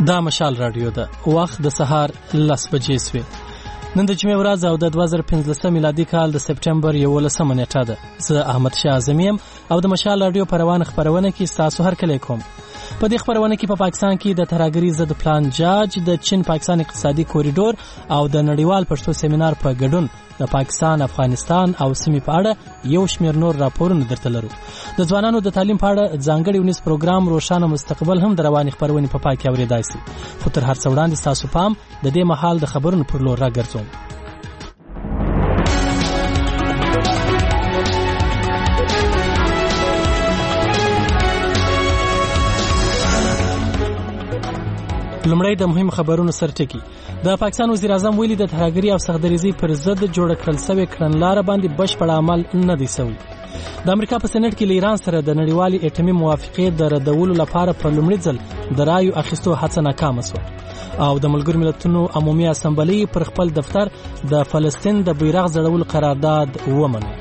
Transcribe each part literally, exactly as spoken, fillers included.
دا مشال رادیو ده. وخت د سهار لس بجې سوې. نن د جمعې ورځ او د دوه زره پنځلسم میلادي کال د سپټمبر یولسمه نیټه ده. زه احمد شاه اعظمي یم او د مشال رادیو په روانه خپرونه کې ستاسو هرکلی کوم. په دې خپرونه کې په پا پاکستان کې د ترهګرۍ ضد پلان جاج، د چین پاکستان اقتصادي کوریډور او د نړیوال پښتو سیمینار په ګډون د پاکستان، افغانستان او سیمې په اړه یو شمېر نور راپورونه درته لرو. د ځوانانو د تعلیم په اړه ځانګړی ونیز پروګرام روښانه مستقبل هم د روانې خپرونې په پای کې اورېدای شي. خو تر هر څه وړاندې ستاسو پام د دې مهال د خبرونو پر لور راګرځوم. لومړی د مهم خبرونو سرټکی. د پاکستان وزیر اعظم ویلي د ترهګرۍ او سختدریزۍ پر ضد جوړ کړل شوې کړنلاره باندې بشپړ عمل نه دی شوی. د امریکا په سېنات کې له ایران سره د نړیوالې اټومي موافقې د ردولو لپاره په لومړي ځل د رایو اخیستو هڅه ناکامه شوه او د ملګرو ملتونو عمومي اسامبلۍ پر خپل دفتر د فلسطین د بیرغ ځړولو قرارداد ومنه.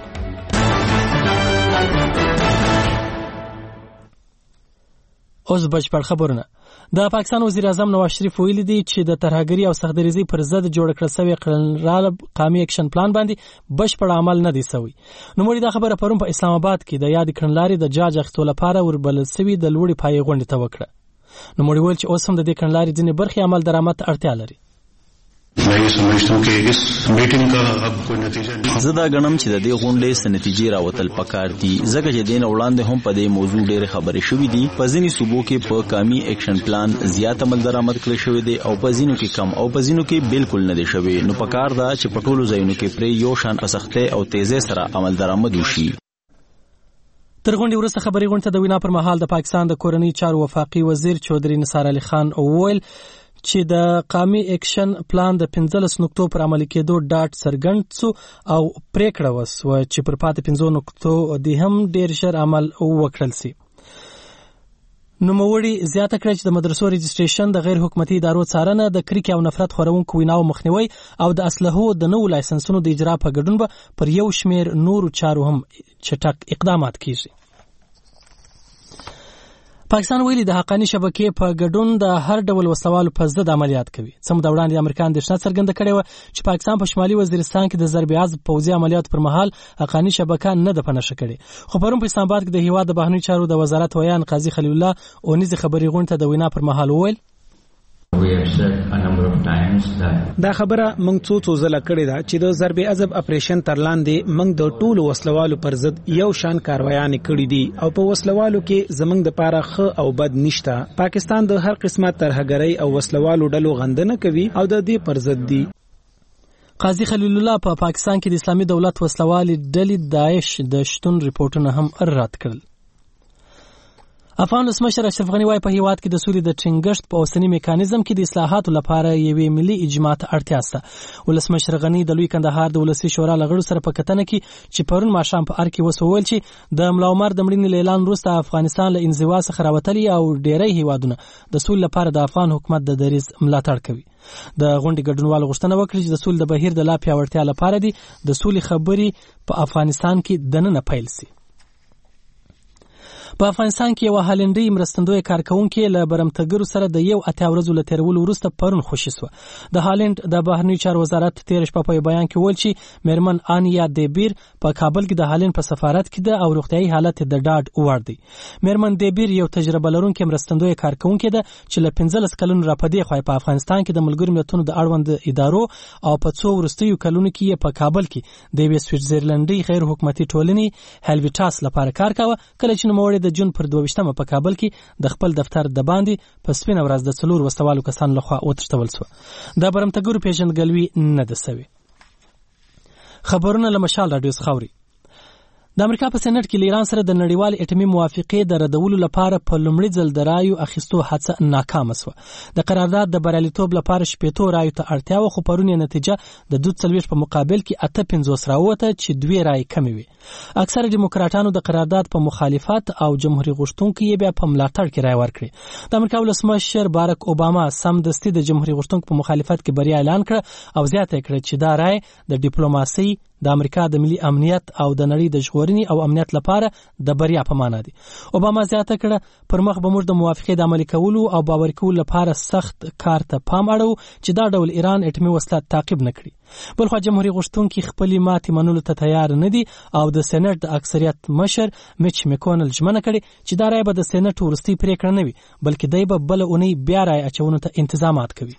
اوس بشپړ خبرونه. د پاکستان وزیر اعظم نواز شریف ویلي دی چې د ترهګرۍ او سختدریزۍ پر ضد جوړ کړل شوی کړنلاره قومي اکشن پلان باندې بشپړ عمل نه دی شوی. نوموړي دا خبره پرون په اسلام آباد کې د یاد کړنلارې د جاج اخیستو لپاره وربلل شوي د لوړې پایې غونډې ته وکړه. نوموړي ویل چې اوس هم د دې کړنلارې ځینې برخې عمل درآمد ته اړتیا لري. मैं ये समझता हूँ कि इस मीटिंग का अब कोई नतीजा नहीं. زه دا غنم چې د دې غونډې س نتیجې راوتل پکار دي ځکه چې دین وړاندې هم په دې موضوع ډېر خبرې شوې دي. په ځینې صوبو کې په قومي اکشن پلان زیات عمل درآمد کړی شوی دی او په ځینو کې کم او په ځینو کې بالکل نه دی شوی. نو پکار دا چې په ټولو ځایونو کې پرې یو شان په سختۍ او تیزی سره عمل درآمد وشي. تر غونډې وروسته خبري غونډه د وینا پر مهال د پاکستان د کورنۍ چارو وفاقي وزیر چودري نثار علي خان وویل چې د قومي اکشن پلان د پنځلس نقطو پر عملي کېدو ډاټ څرګند شو او پریکړه وسوه چې پر پاتې پنځو نقطو د هم ډېر ژر عمل وکړل شي. نوموړي زیاته کړه چې د مدرسو رجسټریشن، د غیر حکومتي ادارو څارنه، د کرکې او نفرت خورونکو ویناو مخنیوي او د اسلحو د نوو لایسنسونو د اجرا په ګډون به پر یو شمېر نورو چارو هم چټک اقدامات کیږي. پاکستان ویلي د حقاني شبکې په ګډون د هر ډول وسلوالو په ضد عملیات کوي. څه موده وړاندې امریکا اندېښنه څرګنده کړې وه چې پاکستان په شمالي وزیرستان کې د ضرب عضب پوځي عملیاتو پر مهال حقاني شبکه نه ده په نښه کړې. خو پرون په اسلام آباد کې د هیواد د بهرنیو چارو د وزارت ویان قاضي خلیل الله اونیزې خبري غونډې ته د وینا پر مهال وویل دا خبره موږ څو څو ځله کړې ده چې د ضرب عضب اپریشن تر لاندې موږ د ټولو وسلوالو پر ضد یو شان کاروایانې کړې دي او په وسلوالو کې زموږ د پاره ښه او بد نشته. پاکستان د هر قسمه ترهګرۍ او وسلوالو ډلو غندنه کوي او د دې پر ضد دي. قاضي خلیل الله په پا پاکستان کې د اسلامي دولت وسلوالې ډلې داعش د شتون ریپورټونه هم رد کړل. افغان ولسمشر اشرف غني وايي په هیواد کې د سولې د ټینګښت په اوسنی میکانیزم کې د اصلاحاتو لپاره یوې ملي اجماع ته اړتیا شته. ولسمشر غني د لوی کندهار د ولسي شورا لغړو سره په کتنه کې چې پرون ماښام په ار کې وسوول چې د ملا عمر د مړینې اعلان وروسته افغانستان له انزوا څخه راوتلی او ډېری هیوادونه د سولې لپاره د افغان حکومت د دریځ ملاتړ کوي. د غونډې ګډونوالو غوښتنه وکړه چې د سولې د بهیر د لا پیاوړتیا لپاره دي د سولې خبرې په افغانستان کې دننه پیل شي. په افغانستان کې یو هالندي مرستندوی کارکونکي له برمتګرو سره د یو اتیا ورځو له تیرولو وروسته پرون خوشي شوه. د هالند د بهرنیو چارو وزارت تیر شپه په بیان کې ویل چې میرمن آنیا دیبیر په کابل کې د هالند په سفارت کې ده او روغتیايي حالت د ډاډ وړ دی. میرمن دیبیر یو تجربه لرونکي مرستندوی کارکونکي ده چې له پنځلس کلونو راپدې خو په افغانستان کې د ملګرو ملتونو د اړوند ادارو او په څو وروستیو کلونو کې په کابل کې د یوې سویټزرلنډي غیر حکومتي ټولنې هیلویټاس لپاره کار کاوه. کله چې نوموړي د جون پر دوه په کابل کې د خپل دفتر د باندې په سپینه ورځ د څلور وسوالو کسانو لخوا وتښتول شو. د برمتګرو پیژندګلوي نه ده سوي. خبرونه له مشال رادیو څخه اوري. د امریکا په سېنات کې له ایران سره د نړیوال اټومي موافقې د ردولو لپاره په لومړي ځل د رایو اخیستو هڅه ناکامه شوه. د قرارداد د بریالیتوب لپاره شپېتو رایو ته اړتیا وه خو پرون یې نتیجه د دوه څلوېښت په مقابل کې اته پنځوس راووته چې دوې رایې کمې وې. اکثره ډیموکراټانو د قرارداد په مخالفت او جمهوریت غوښتونکو یې بیا په ملاتړ کې رای ورکړې. د امریکا ولسمشر بارک اوباما سمدستي د جمهوریت غوښتونکو په مخالفت کې بریا اعلان کړه او زیاته کړه چې دا رای د ډیپلوماسۍ د امریکا د ملي امنیت او د نړۍ د ژغورنې او امنیت لپاره د بریا په معنا دي. اوباما زیاته کړه پر مخ به موږ د موافقې د عملي کولو او باور کولو لپاره سخت کار ته پام اړو چې دا ډول ایران اټومي وسله تعقیب نه کړي. بلخو جمهوریت غوښتونکي خپلې ماتې منلو ته تیار نه دي او د سېنات د اکثریت مشر میچ میکونل ژمنه کړې چې دا رایه به د سېنات وروستۍ پریکړه نه وي بلکې دی به بله اونۍ بیا رایه اچونو ته انتظامات کوي.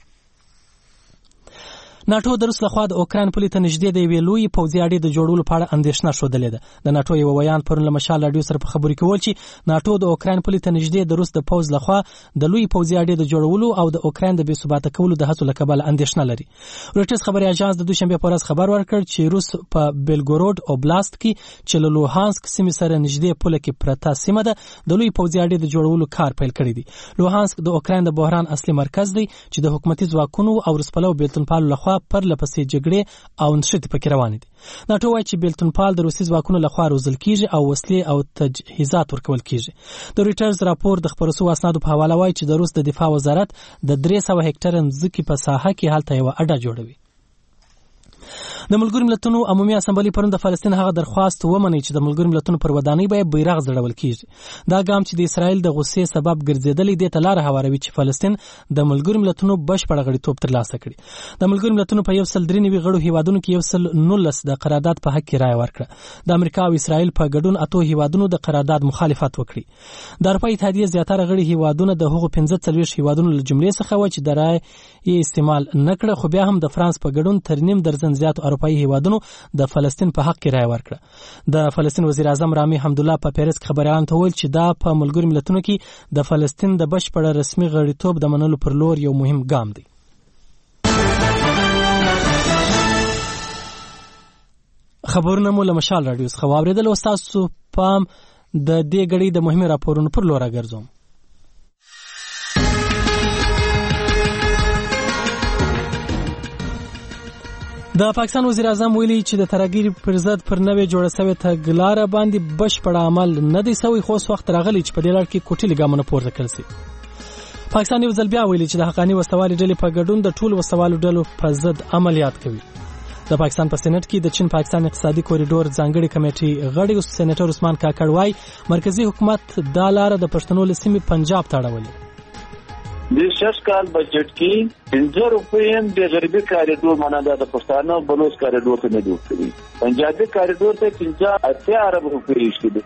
ناټو د روس لخوا د اوکراین پولې ته نږدې د یوې لویې پوځي اډې د جوړولو په اړه اندېښنه ښودلې ده. د ناټو یو ویان پرون له مشال راډیو سره په خبرو کې وویل چې ناټو د اوکراین پولې ته نږدې د روس د پوځ لخوا د لویې پوځي اډې د جوړولو او د اوکراین د بې ثباته کولو د هڅو له کبله اندېښنه لري. رویټرز خبري اژانس د دوشنبه په ورځ خبر ورکړ چې روس په بیلګورود اوبلاست کې چې له لوهانسک سیمې سره نږدې پوله کې پرته سیمه ده د لویې پوځي اډې د جوړولو کار پیل کړی دی. لوهانسک د اوکراین د بحران اصلي مرکز دی چې د حکومتي ځواکونو او روسپلو بیلتونپالو لخوا پرلپسې جګړې او نښتې پکې روانې دي. ناټو وایي چې بیلتونپال د روسي ځواکونو لخوا روزل کیږي او وسلې او تجهیزات ورکول کیږي. د رویټرز راپور د خبرو شویو اسنادو په حواله وایي چې د روس د دفاع وزارت د درې سوه هکټره ځمکې په ساحه کې هلته یوه اډه جوړوي. د ملګرو ملتونو عمومي اسامبلې پرون د فلسطین هغه درخواست ومني چې د ملګرو ملتونو پر ودانۍ به بیرغ ځړول کیږي. دا ګام چې د اسرائیل د غصې سبب ګرځېدلی دی ته لار هواروي چې فلسطین د ملګرو ملتونو بشپړ غړیتوب ترلاسه کړي. د ملګرو ملتونو په یو سل درې نوي غړو هیوادونو کې یو سل نولس د قرارداد په حق کې رایه ورکړه. د امریکا او اسرائیل په ګډون اتو هیوادونو د قرارداد مخالفت وکړي. د اروپا اتحادیې زیاتره غړي هیوادونه د هغو پنځه څلوېښت هیوادونو له جملې څخه و چې د رایې استعمال نه کړه خو بیا هم د فرانس په ګډون تر نیم درجن زیاتو اروپایي هیوادونو د فلسطین په حق کې رایه ورکړه. د فلسطین وزیر اعظم رامي حمدالله په پیرس کې خبريالانو ته وویل چې دا په ملګرو ملتونو کې د فلسطین د بشپړ رسمي غړیتوب د منلو پر لور یو مهم ګام دی. خبرونه مو له مشال راډیو څخه واورېدل او ستاسو پام د دې غړي د مهمو راپورونو پر لور راګرځوم. د پاکستان وزیر اعظم ویلي چې د ترهګرۍ پر ضد پر نوې جوړه شوې تګلاره باندې بشپړ عمل نه دی شوی خو اوس وخت راغلی چې په دې لړ کې کوټلي ګامونه پورته کړل شي. پاکستان یو ځل بیا ویلي چې د حقاني وسوالي ډلې په ګډون د ټولو وسوالو ډلو په ضد عملیات کوي. د پاکستان په سېنات کې د چین پاکستان اقتصادي کوریډور ځانګړي کمیټې غړي سېنیټر عثمان کاکړ وايي مرکزی حکومت دا لار د پښتنو له سیمې پنجاب ته اړولې. د شش کال بجټ کې پنځه روپۍ د غربي کاریډور معنا د پښتانه بلوچ کاریډور ته نه جوړ کړی. پنجابي کاریډور ته پنځه اتیا ارب روپۍ شته.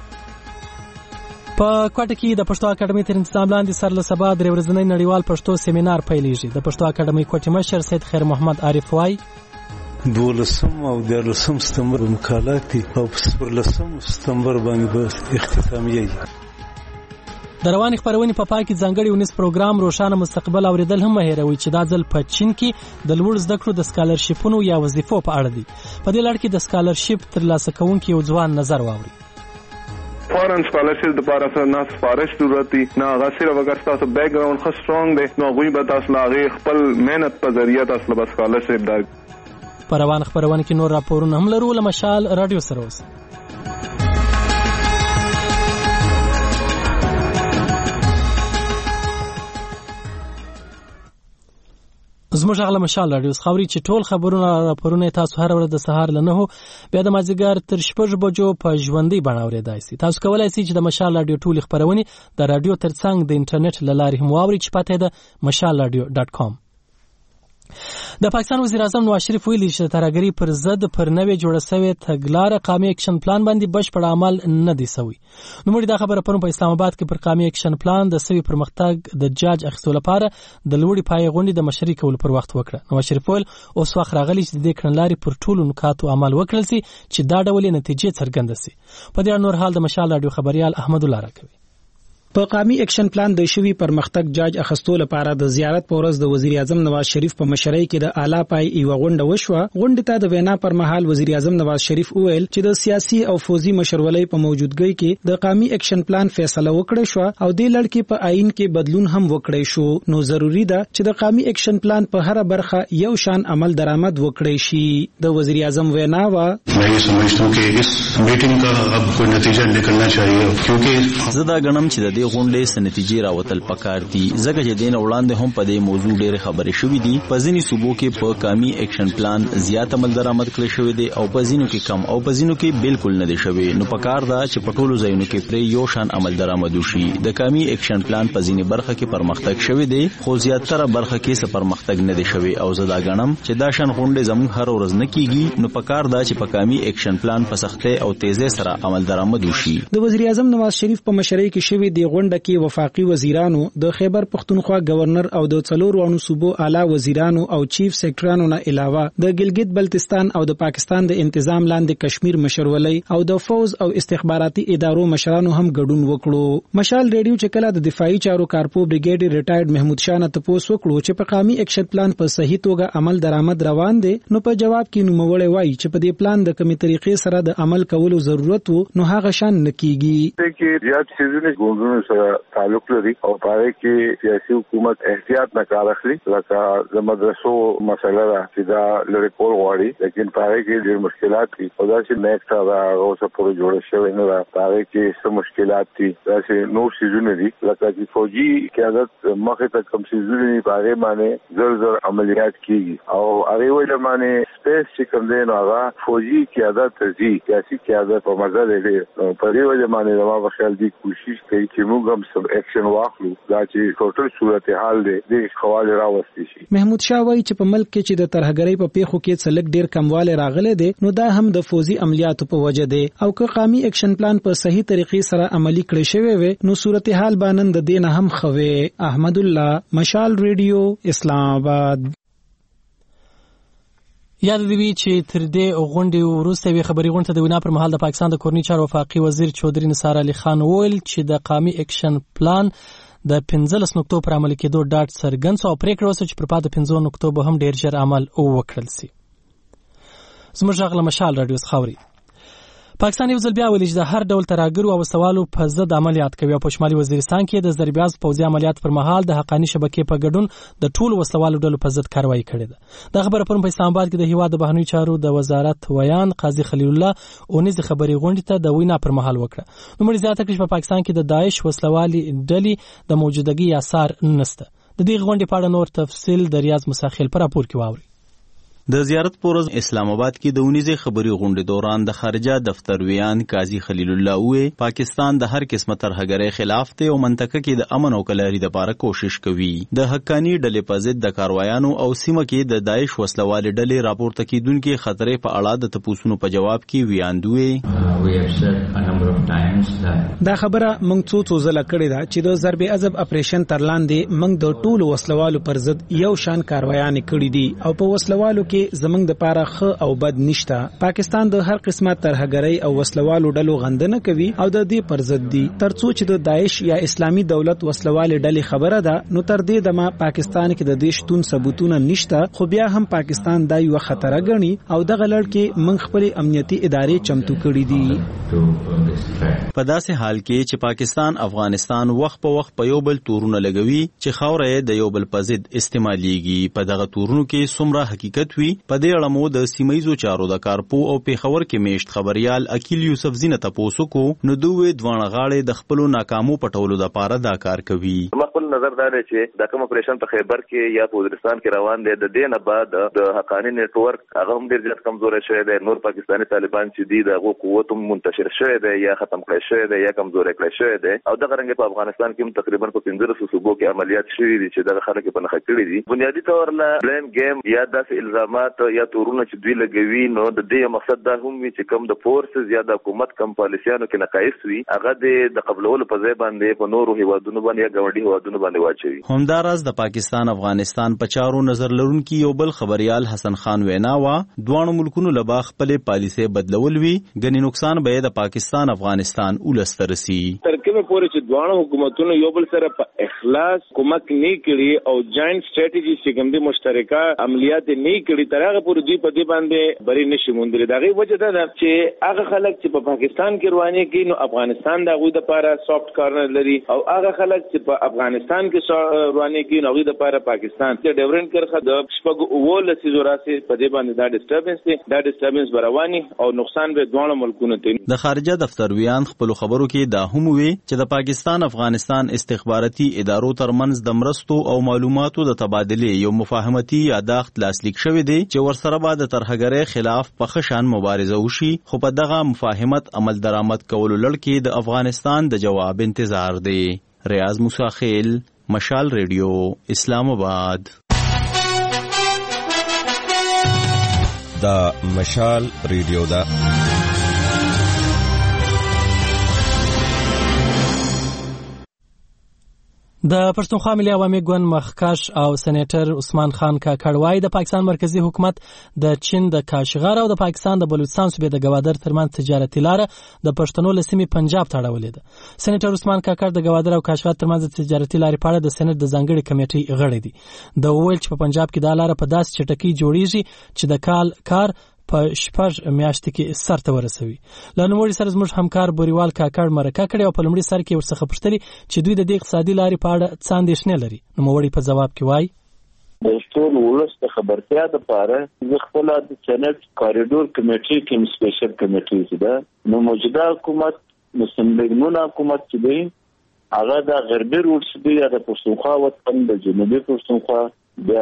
په کوټه کې د پښتو اکاډمي تر انتظام لاندې سر له سبا درې ورځنی نړیوال پښتو سیمینار پیلېږي. د پښتو اکاډمي کوټې مشر سید خیر محمد عارف وايي دولسم او دیارلسم ستمبر مقالات دي او پرلسم ستمبر باندې اختتامیه. د رواني خبرونې په پای کې ځانګړي ونیس پروګرام روښانه مستقبل اوریدل هم هیروي چې دا ځل په چین کې د لوړ زده کړو د سکالرشیپونو یا وظیفو په اړه دي. په دې لړ کې د سکالرشیپ ترلاسه کوونکي یو ځوان نظر واوري. فورن سکالرشپ د پاره سره نه سپارښت ضرورت دي نه هغه سره وګر تاسو بیک ګراوند خو سترونګ دی نو غوي به تاسو لاغه خپل مهنت په ذریعہ تاسو به سکالرشپ دا. په روان خبرونه کې نور راپورونه هم لرو. له مشال راډیو سره اوس زموږ غل مشال راډیو خبري چې ټول خبرونه راپورونه تاسو هر ورځ د سهار له نهو بیا د مازیګر تر شپږ بجو په ژوندۍ بڼه اورېدای شئ. تاسو کولای شئ چې د مشال راډیو ټول خبرونه د راډیو ترڅنګ د انټرنیټ له لارې هم واورئ چې پته ده مشال راډیو ډاټ کام. د پاکستان وزیر اعظم نواز شریف ویلي چې د ترهګرۍ پر ضد پر نوې جوړه شوې تګلاره قومي اکشن پلان باندې بشپړ عمل نه دی شوی. نو موږ دا خبره پرون په اسلام آباد کې پر قومي اکشن پلان د سوي پرمختګ د جاج اخیستلو لپاره د لوړې پای غونډې د مشري کولو پر وخت وکړه. نواز شریف ویل اوس وخت راغلی چې د دې کړنلارې پر ټولو نکاتو عمل وکړل شي چې دا ډول نتیجې څرګنده شي. په دې نور حال د مشال راډیو خبريال احمد الله راکوي. په قومي اکشن پلان د شوی پرمختګ جاج اخستو لپاره د زیارت په ورځ د وزیر اعظم نواز شریف په مشرۍ کې د اعلی پای یو غونډه وشوه. غونډې ته د وینا پر مهال وزیر اعظم نواز شریف وویل چې د سیاسي او فوزي مشرولۍ په موجودګۍ کې د قومي اکشن پلان فیصله وکړه شو او د لړ کې په آئین کې بدلون هم وکړی شو. نو ضروری ده چې د قومي اکشن پلان په هر برخه یو شان عمل درآمد وکړي شي. د وزیر اعظم وینا وا मैं ये समझता हूं कि इस मीटिंग का अब कोई नतीजा निकलना चाहिए क्योंकि زه دا غنم چې د دې غونډې سنتیجې راوتل پکار دي ځکه چې دین وړاندې هم په دې موضوع ډېر خبرې شوې دي په ځینې صوبو کې په کامي اکشن پلان زیات عمل درآمد کړی شوی دی او په ځینو کې کم او په ځینو کې بالکل نه دی شوی نو پکار دا چې په ټولو ځایونو کې پرې یو شان عمل درآمد وشي د کامي اکشن پلان په ځینې برخه کې پرمختګ شوی دی خو زیاتره برخه کې څه پرمختګ نه دی شوی او زه دا ګڼم چې دا شان غونډې زموږ هر ورځ نه کیږي نو پکار دا چې په کامي اکشن پلان په سختۍ او تیزی سره عمل درآمد وشي د وزیر اعظم نواز شریف په مشرۍ کې شوی دی غونډه کې وفاقي وزیرانو د خیبر پختونخوا گورنر او د څلور وانو صوبو اعلی وزیرانو او چیف سیکرټرانو نه علاوه د ګلګت بلتستان او د پاکستان د انتظام لاندې کشمیر مشرولۍ او د فوز او استخباراتي ادارو مشرانو هم ګډون وکړو مشال ریډیو چې کله د دفاعي چارو کارپو بریګیډ ریټایرډ محمود شاه نه تاسو وکړو چې په قامي اکشن پلان په صحیح توګه عمل درآمد روان دي نو په جواب کې نوموړی وایي چې په دې پلان د کومې طریقې سره د عمل کولو ضرورت وو نو هغه شان نکېږي چې زیات سیزني ګوندونو سره تعلق لري او پاره کې سیاسي حکومت احتیاط نه کار اخلي لکه د مدرسو مسله ده چې دا لري کول غواړي لیکن پاره کې ډېر مشکلات دي او دا چې نیکسټ دا اوسه پورې جوړ شوی نه ده پاره کې څه مشکلات دي دا چې نور سیزونه دي لکه چې فوجي قیادت مخه ته کم سیزونه پاره باندې زر زر عملیات کیږي او هغه ویل باندې سپیس چې کوم دی نو هغه فوجي قیادت زی سیاسي قیادت په مزه دی په دې وجه باندې دا په خیال دي کوشش کوي چې موږ هم سب اکشن واخلو دا چې ټوټل صورتحال دی د خواله راوستي شي محمود شاه وایي چې په ملک کې چې د ترهګرۍ په پیښو کې څلک ډیر کمواله راغله دي نو دا هم د فوزي عملیاتو په وجه دی او که قامي اکشن پلان په صحیح طریقې سره عملی کړی شوی وي نو صورتحال باندې د دین هم خوي احمد الله مشال ریډیو اسلام آباد یاد دی چې تر دې غونډې وروسته وی خبري غونډه د وینا پر مهال د پاکستان د کورنی چارو وفاقي وزیر چودري نثار علي خان وویل چې د قامي اکشن پلان د پنځلس نقطو پر عمل کېدو ډاټ سرګن سو پریکړه وسو چې پر پاده پنځو نقطو به هم ډیر ژر عمل وکړل شي زموږ غل مشال رادیو خاوري پاکستان یو ځل بیا ویل چې د هر ډول ترهګرو او سوالو په ضد عملیات کوي او په شمالي وزیرستان کې د ضربیاز پوځي عملیات پر مهال د حقانی شبکې په ګډون د ټولو وسوالو ډلو په ضد کاروایی کړې ده د خبره پر په اسلام آباد کې د هیواد د بهرنیو چارو د وزارت ویان قاضي خلیل الله اونیز خبري غونډه ته د وینا پر مهال وکړه نو مړي زیاته کړي په پاکستان کې د داعش وسلوالي ډلې د موجودګي آثار نشته د دې غونډې په اړه نور تفصیل د ریاض مساخیل پر راپور کې واوري د زیارت پورز اسلام آباد کې د اونیزې خبري غونډې دوران د خارجه دفتر ویان قاضي خلیل الله وې پاکستان د هر قسمه ترهګرۍ خلاف ته او منطقه کې د امن او کلاري لپاره کوشش کوي د حقانی ډلې په ضد د کاروایانو او سیمه کې د داعش وسلوالې ډلې راپورته کیدونکو خطرې په اړه د تپوسونو په جواب کې ویان دوی دا خبره موږ څو څو ځله کړې ده چې د ضرب عذاب اپریشن تر لاندې موږ د ټولو وسلوالو پر ضد یو شان کاروایان کړې دي او په وسلوالو کې زمنګ د پاره خ او بد نشته پاکستان د هر قسمه ترهګرۍ او وسلوالو ډلو غندنه کوي او د دې پر ضد دي ترڅو چې د داعش یا اسلامي دولت وسلوالې ډلې خبره ده نو تر دې دمه پاکستان کې د دې شتون ثبوتونه نشته خو بیا هم پاکستان دا یو خطر غني او دغه لړ کې من خپل امنیتي ادارې چمتو کړې دي په داسې حال کې چې پاکستان افغانستان وخت په وخت په یو بل تورونه لګوي چې خاورې د یو بل په ضد استعماليږي په دغه تورونو کې څومره حقیقت وي په دې اړه مو د سیمایزو چارو د کارپو او پیښور کې میشت خبريال اکیل یوسف زینه تاسو کو نو دوی دوه غاړې د خپل ناکامو پټولو د پاره دا کار کوي خپل نظر دا دی چې د کوم اپریشن په خیبر کې یا په وزیرستان کې روان دي د دې نه بعد د حقانی نت ورک هغه هم ډیر زیات کمزوري شوی دی نور پاکستاني طالبان چې دي دغه قوت هم منتشر شوی دی یا ختم کړی شوی دی یا کمزوري کړی شوی دی او دغه رنګ په افغانستان کې هم تقریبا په پنځه صوبو کې عملیات شوي دي چې دغه خلک په نخښه کړی دي بنیادی تور لا بلیم گیم یا د الزامات یا تورونه چې دوی لګوي نو د دې مقصد دا هم وي چې کم د فورسز یا د حکومت کم پالیسیانو کې ناقص وي هغه د قبلولو په ځای باندې په نورو هیوادونو باندې یا ګاونډي هیوادونو باندې واچوي همداراز د پاکستان افغانستان په چارو نظر لرونکي یو بل خبريال حسن خان ویناوا دوه ملکونو لبا خپل پالیسي بدلول وی غني نقصان به د پاکستان افغانستان ولسترسي ترکه پورې چې دوه حکومتونو یو بل سره په اخلاص کومک نه کړي او جاینټ سټریټجی چې کوم دي مشترکه عملیات نه کړي ترغه پورې دوی په دې باندې بری نشي موندل دا غي وجه ده چې هغه خلک چې په پاکستان کې رواني کې نو افغانستان دا غوي د لپاره سافټ کارنر لري او هغه خلک چې په افغانستان پاکستان کې رواني کې نوې د پاره پاکستان ته ډیورنت کرخه د شپږ اول سیزو راسي په دې باندې دا ډیسټربنس دی دا ډیسټربنس برواني او نقصان به دوه ملکونو ته. د خارجه دفتر ویان خپل خبرو کې دا هم وی چې د پاکستان افغانستان استخباراتي ادارو ترمنځ د مرستو او معلوماتو د تبادله یو مفاهمتي یاداښت لاسلیک شوی دی چې ورسره به د ترهګرۍ خلاف په خشن مبارزه وشي خو په دغه مفاهمت عمل درآمد کولو لړ کې د افغانستان د جواب انتظار دی. ریاض موسی خیل، مشال ریډیو، اسلام آباد. دا مشال ریډیو دا د پښتونخوا ملي عوامي ګوند مخکښ او سېنیټر عثمان خان کاکړ وايي د پاکستان مرکزی حکومت د چین د کاشغر او د پاکستان د بلوچستان صوبې د گوادر ترمنځ تجارتي لار د پښتنو له سیمې پنجاب ته اړولې ده. سېنیټر عثمان کاکړ د گوادر او کاشغر ترمنځ د تجارتي لارې په اړه د سېنات د ځانګړي کمیټې غړی دی. د ویل چې په پنجاب کې د لار په داس چټکی جوړیږي چې د کال کار په شپږ میاشتې کې سر ته ورسوي. له نوموړي سره زموږ همکار بوریوال کاکړ مرکه کړې او په لومړي سر کې ورڅخه پوښتلې چې دوی د دې اقتصادي لارې په اړه څه اندېښنې لري. نوموړي په ځواب کې وایي د ټول ولس د خبرتیا لپاره زه خپل د سېنات کاریډور کمیټې کې سپیشل کمیټې ده نو موجوده حکومت مسلم لیګ حکومت چې دی هغه د غربي روټ چې دی د پښتونخوا وطن د جنوبي پښتونخوا بیا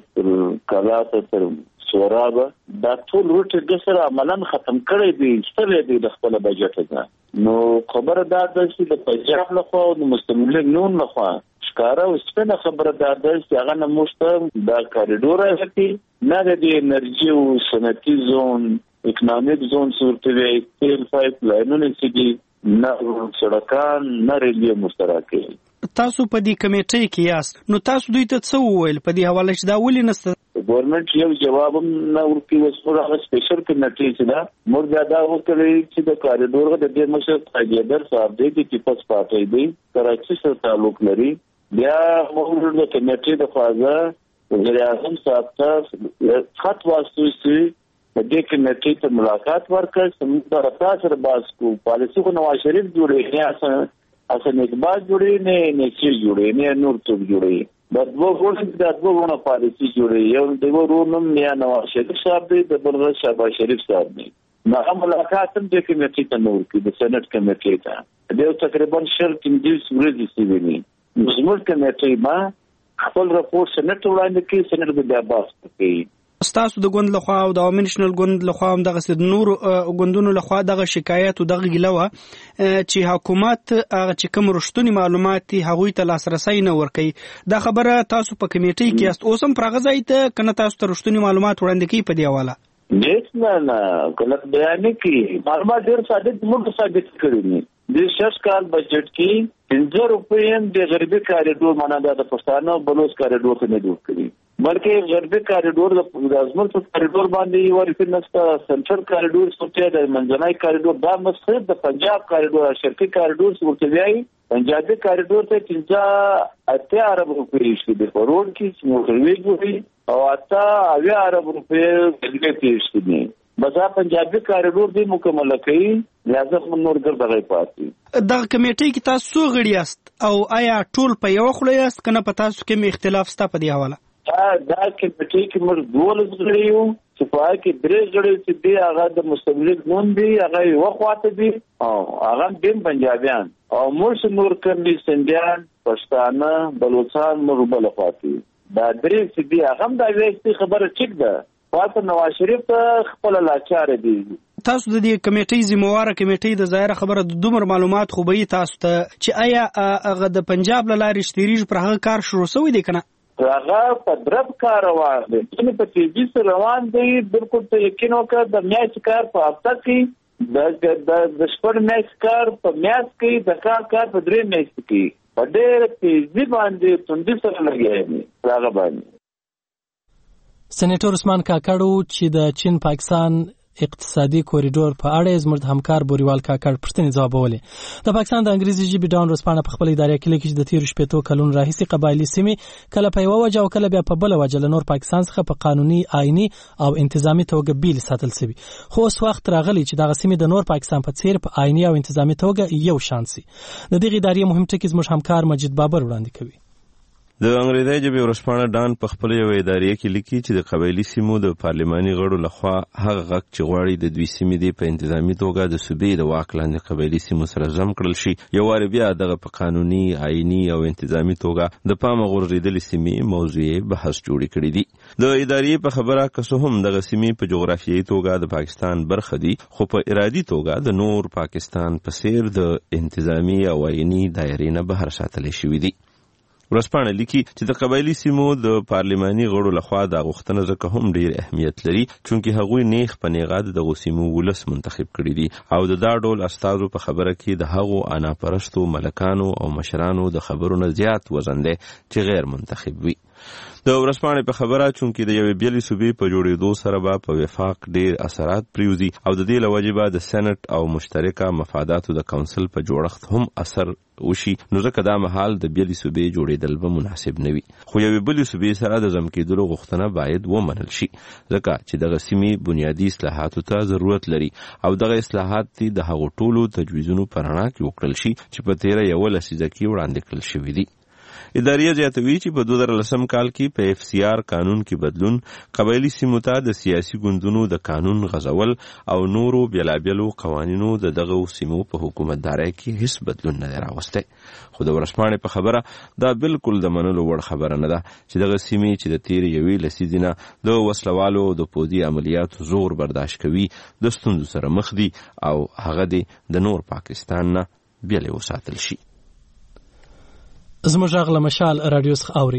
د کلات تر سورابه دا ټول روټ د سره عملاً ختم کړی دی ستړي دی د خپل بجټ ته. نو خبره دا ده چې د پنجاب لخوا او د مسلم لیګ نون لخوا ښکارا او سپینه خبره دا ده چې هغه نه موږ دا کاریډور راځي نه د انرژي او صنعتي زون اکونومیک زون صورتوي تیل پایپ لاینونه چې دي نه سړکان نه ریلوي مشترکه. تاسو په دې کمیټې کې یاست نو تاسو دوی ته څه وویل په دې حواله چې دا ولې نسته؟ ګورنمنت یو جواب نه ورکړي وسپور هغه سپیشل کمیټې چې دا موږ دا وکړي چې د کاریډور د دې مشر تاجدر صاحب دی چې پس پاتې دی کراچي سره تعلق لري. بیا موږ د کمیټې د فازه وزیر اعظم صاحب ته خط واستوي چې د دې کمیټې ته ملاقات ورکړ چې موږ تاسو سره باز کو پالیسي کو نواز شریف جوړې نه اسه اسه نکباز جوړې نه نشي جوړې نه نور څوک جوړې د دوه غوړي د دوه غوړو پالیسي جوړې یو د ورونم یا نواز شریف صاحب دی د بل شهباز شریف صاحب دی. نو ملاقات هم د کمیټې ته نور کې د سېنات کمیټې ته د تقریبا شل کیندیس ورځې سیویني زموږ کمیټې ما خپل راپور سېنات وړاندې کې سېنات د بحث کوي. تاسو د ګوند لخوا او د عوامي نېشنل ګوند لخوا هم دغه نور ګوندونو لخوا دغه شکایت او دغه ګیلوه چې حکومت هغه چې کوم رښتونی معلومات دي هغوی ته لاسرسي نه ورکوي. دا خبره تاسو په کمیټې کې یاست اوس هم پرغه ځای ته کنه تاسو ته رښتونی معلومات وړاندې کوي په دې حواله؟ نه نه نه غلط بیان کوي معلومات ډېر ثابت موږ ثابت کړی دي. د شش کال بجټ کې پنځه روپۍ د غربي کاریډور معنا د پښتانه بلوچ کاریډور ته نه جوړ کړی بلکې غربي کاریډور د ازمن په کاریډور باندې یو ورته نسته سنټرل کاریډور څخه د منځنۍ کاریډور دا مسخره د پنجاب کاریډور شرقي کاریډور څخه ویایي پنجابي کاریډور ته پنځه اتیا ارب روپۍ شي د روډ کې موټروي جوړي او اته اویا ارب روپۍ دغه پیښ دي بزا پنجابي کاریډور دی مکمل کړي لازم نور ګرځي پاتې. دغه کمیټې کې تاسو غړي یاست او آیا ټول په یو خله یاست کنه په تاسو کې اختلاف شته په دې حواله؟ دا کمیټې کې موږ دولس غړي یو چې په هغه کې درې غړي چې دی هغه د مستقل نون دی هغه یو خواته دی او هغه دیم پنجابیان او موږ نور کړي سندیان پښتانه بلوچستان موږ بل خواته دا درې چې دی هغه دا وایي خبره ټیک ده پاتې نواز شریف خپل لاچار دی. تاسو د دې کمیټې ذمہواره کمیټې د ظاهر خبره د دومره معلومات خو به تاسو ته چې آیا هغه د پنجاب لارې شتریج پر هغه کار شروع شوی دی کنه؟ هغه په درب کار روان دی چې په تیزی سره روان دی بالکل ته یقین وکړه د میاش کار په هفته کې د د شپږ میاش کار په میاش کې د کار کار په درې میاش کې په ډېر تیزی باندې توندي سره لګیږي هغه باندې. سېنیټر عثمان کاکړ چې د چین پاکستان اقتصادي کوریډور په اړه زموږ همکار بوریوال کاکړ پښتني ځوابولې. د پاکستان د انګریزي ژبې ډاون ورځپاڼه په خپل ادارې کې لیکي چې د تیرو شپېتو کلونو راهیسې قبایلي سیمې کله په یوه وجه او کله بیا په بله وجه له نور پاکستان څخه په قانوني آئیني او انتظامي توګه بیل ساتل شوي خو اوس وخت راغلی چې دغه سیمې د نور پاکستان په څیر په آئیني او انتظامي توګه یو شان سي. د دغې ادارې مهم ټکي زموږ همکار مجید بابر وړاندې کوي. د انګریزي ژبې ورځپاڼه ډان په خپل یو ادارې کې لیکي چې د قبایلي سیمو د پارلماني غړو لخوا هغه غږ چې غواړي د دوی سیمې دی په انتظامی توګه د صوبې د واک لاندې قبایلي سیمو سره ضم کړل شي، یو وار بیا دغه په قانوني، آئینی او انتظامی توګه د پامه غورځېدلې سیمې موضوع بحث جوړې کړې دي. د ادارې په خبره که څه هم دغه سیمې په جغرافیایي توګه د پاکستان برخه دي، خو په ارادي توګه د نور پاکستان په څیر د انتظامی او آئینی دایرې نه بهر ساتلې شوي دي. ورځپاڼه لیکي چې د قبایلي سیمو د پارلماني غړو لخوا دا غوښتنه ځکه هم ډیر اهمیت لري چونکې هغوی نیغ په نیغه د دغو سیمو ولس منتخب کړي دي او د دا ډول استازو په خبره کې د هغو اناپرستو ملکانو او مشرانو د خبرو نه زیات وزن دی چې غیر منتخب وي. د ورځپاڼې په خبره چونکې د یوې بېلې صوبې په جوړېدو سره به په وفاق ډېر اثرات پریوزي او د دې له وجې به د سینټ او مشترکه مفاداتو د کونسل په جوړښت هم اثر وشي، نو ځکه دا مهال د بېلې صوبې جوړېدل به مناسب نه وي. خو یوې بلې صوبې سره د ضم کېدلو غوښتنه باید ومنل شي ځکه چې دغه سیمې بنیادي اصلاحاتو ته ضرورت لري او دغه اصلاحات دي د هغو ټولو تجویزونو په رڼا کې وکړل شي چې په تېره یوه لسیزه کې وړاندې کړل شوي دي. اداریه زیاتوي چې په دوه زره لسم کال کې په اف سی آر قانون کې بدلون قبایلي سیمو ته د سیاسي ګوندونو د قانون غځول او نورو بیلابیلو قوانینو د دغه سیمو په حکومتدارۍ کې هیڅ بدلون نه راوستی. خو د ورځپاڼې په خبره دا بالکل د منلو وړ خبره نه ده چې دغه سیمې چې د تېرې یوې لسیزې نه د وسلوالو د پودي عملیاتو زور برداشت کوي د ستونزو سره مخ دي او هغه دې د نور پاکستان نه بیلې وساتل شي. زموږ غږ له مشال رادیو څخه اوري.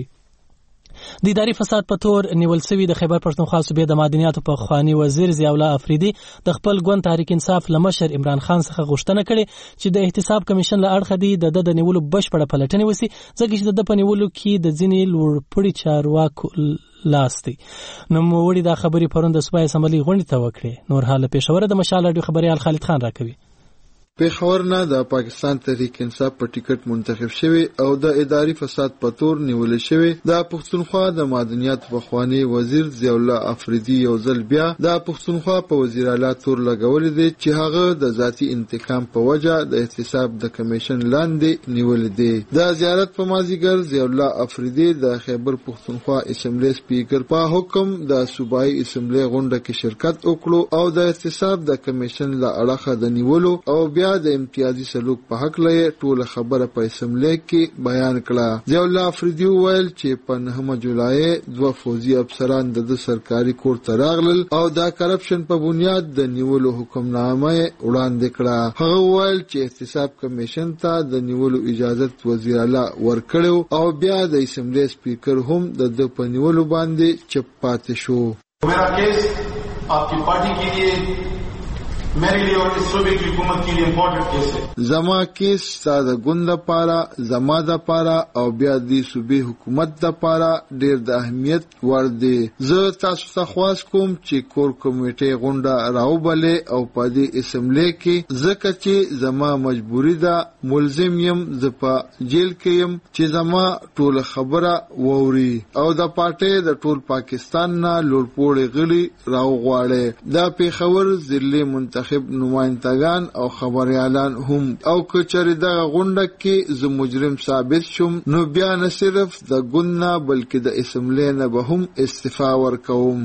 د اداري فساد په تور نیول سوي د خیبر پښتونخوا صوبې د معدنیاتو په خواني وزیر ضیاء الله افریدي د خپل ګوند تحریک انصاف له مشر عمران خان څخه غوښتنه کړې چې د احتساب کمیشن له اړخه دی د د نیولو بشپړه پلټنه وسی ځکه چې د په نیولو کې د ځینې لوړپوړي چارواکو لاس دی. نو موړي دا خبري پرون د صوبایي اسمبلی غونډې ته وکړې. نور حال پېښور د مشال رادیو خبريال خالد خان راکوي. پیښور نه د پاکستان تحریک انصاف په ټیکټ منتخب شوی او د اداري فساد په تور نیول شوی د پښتونخوا د معدنیاتو په خواني وزیر ضیاء الله افریدي یو ځل بیا د پښتونخوا په وزیر اعلی تور لګول دي چې هغه د ذاتی انتقام په وجه د احتساب د کمیشن لاندې نیول دي. د زیارت په مازیګر ضیاء الله افریدي د خیبر پښتونخوا اسمبلی سپیکر په حکم د صوبایي اسمبلی غونډه کې شرکت وکړو او د احتساب د کمیشن له اړخه د نیولو او بیا د امتیازي سلوک په حق لې ټول خبره په اسمبلی کې بیان کړه. ضیاء الله افریدي ویل چې په نهمه جولای دوه فوجي افسران د سرکاري کور ته راغلل او دا کرپشن په بنیاد د نیولو حکمنامه وړاندې کړه. هغه ویل چې احتساب کمیشن ته د نیولو اجازه وزیر اعلی ورکړو او بیا د اسمبلی سپیکر هم د د په نیولو باندې چپ پاتې شو. मेरा केस आपकी पार्टी के लिए मेरे लिए और इस सूबे की हुकूमत के लिए इम्पोर्टेंट केस है. زما کیس ساده ګوند لپاره زما د لپاره او بیا د صوبې حکومت لپاره ډېر د اهمیت وړ دی. زه تاسو ته خواست کوم چې کور کمیټې غونډه راوبلې او په دې اسمبلی کې ځکه چې زما مجبوری ده ملزم یم زه په جیل کې یم چې زما ټول خبره ووري او د پارټۍ د ټول پاکستان نه لوړپوړي غړي راوغواړي. دا پیښور ضلعي منتخب نمائندگان او خبريالان هم او کچری دغه غونډه کې زه مجرم ثابت شوم نو بیا نه صرف د ګوند بلکې د اسمبلی نه به هم استعفا ورکوم.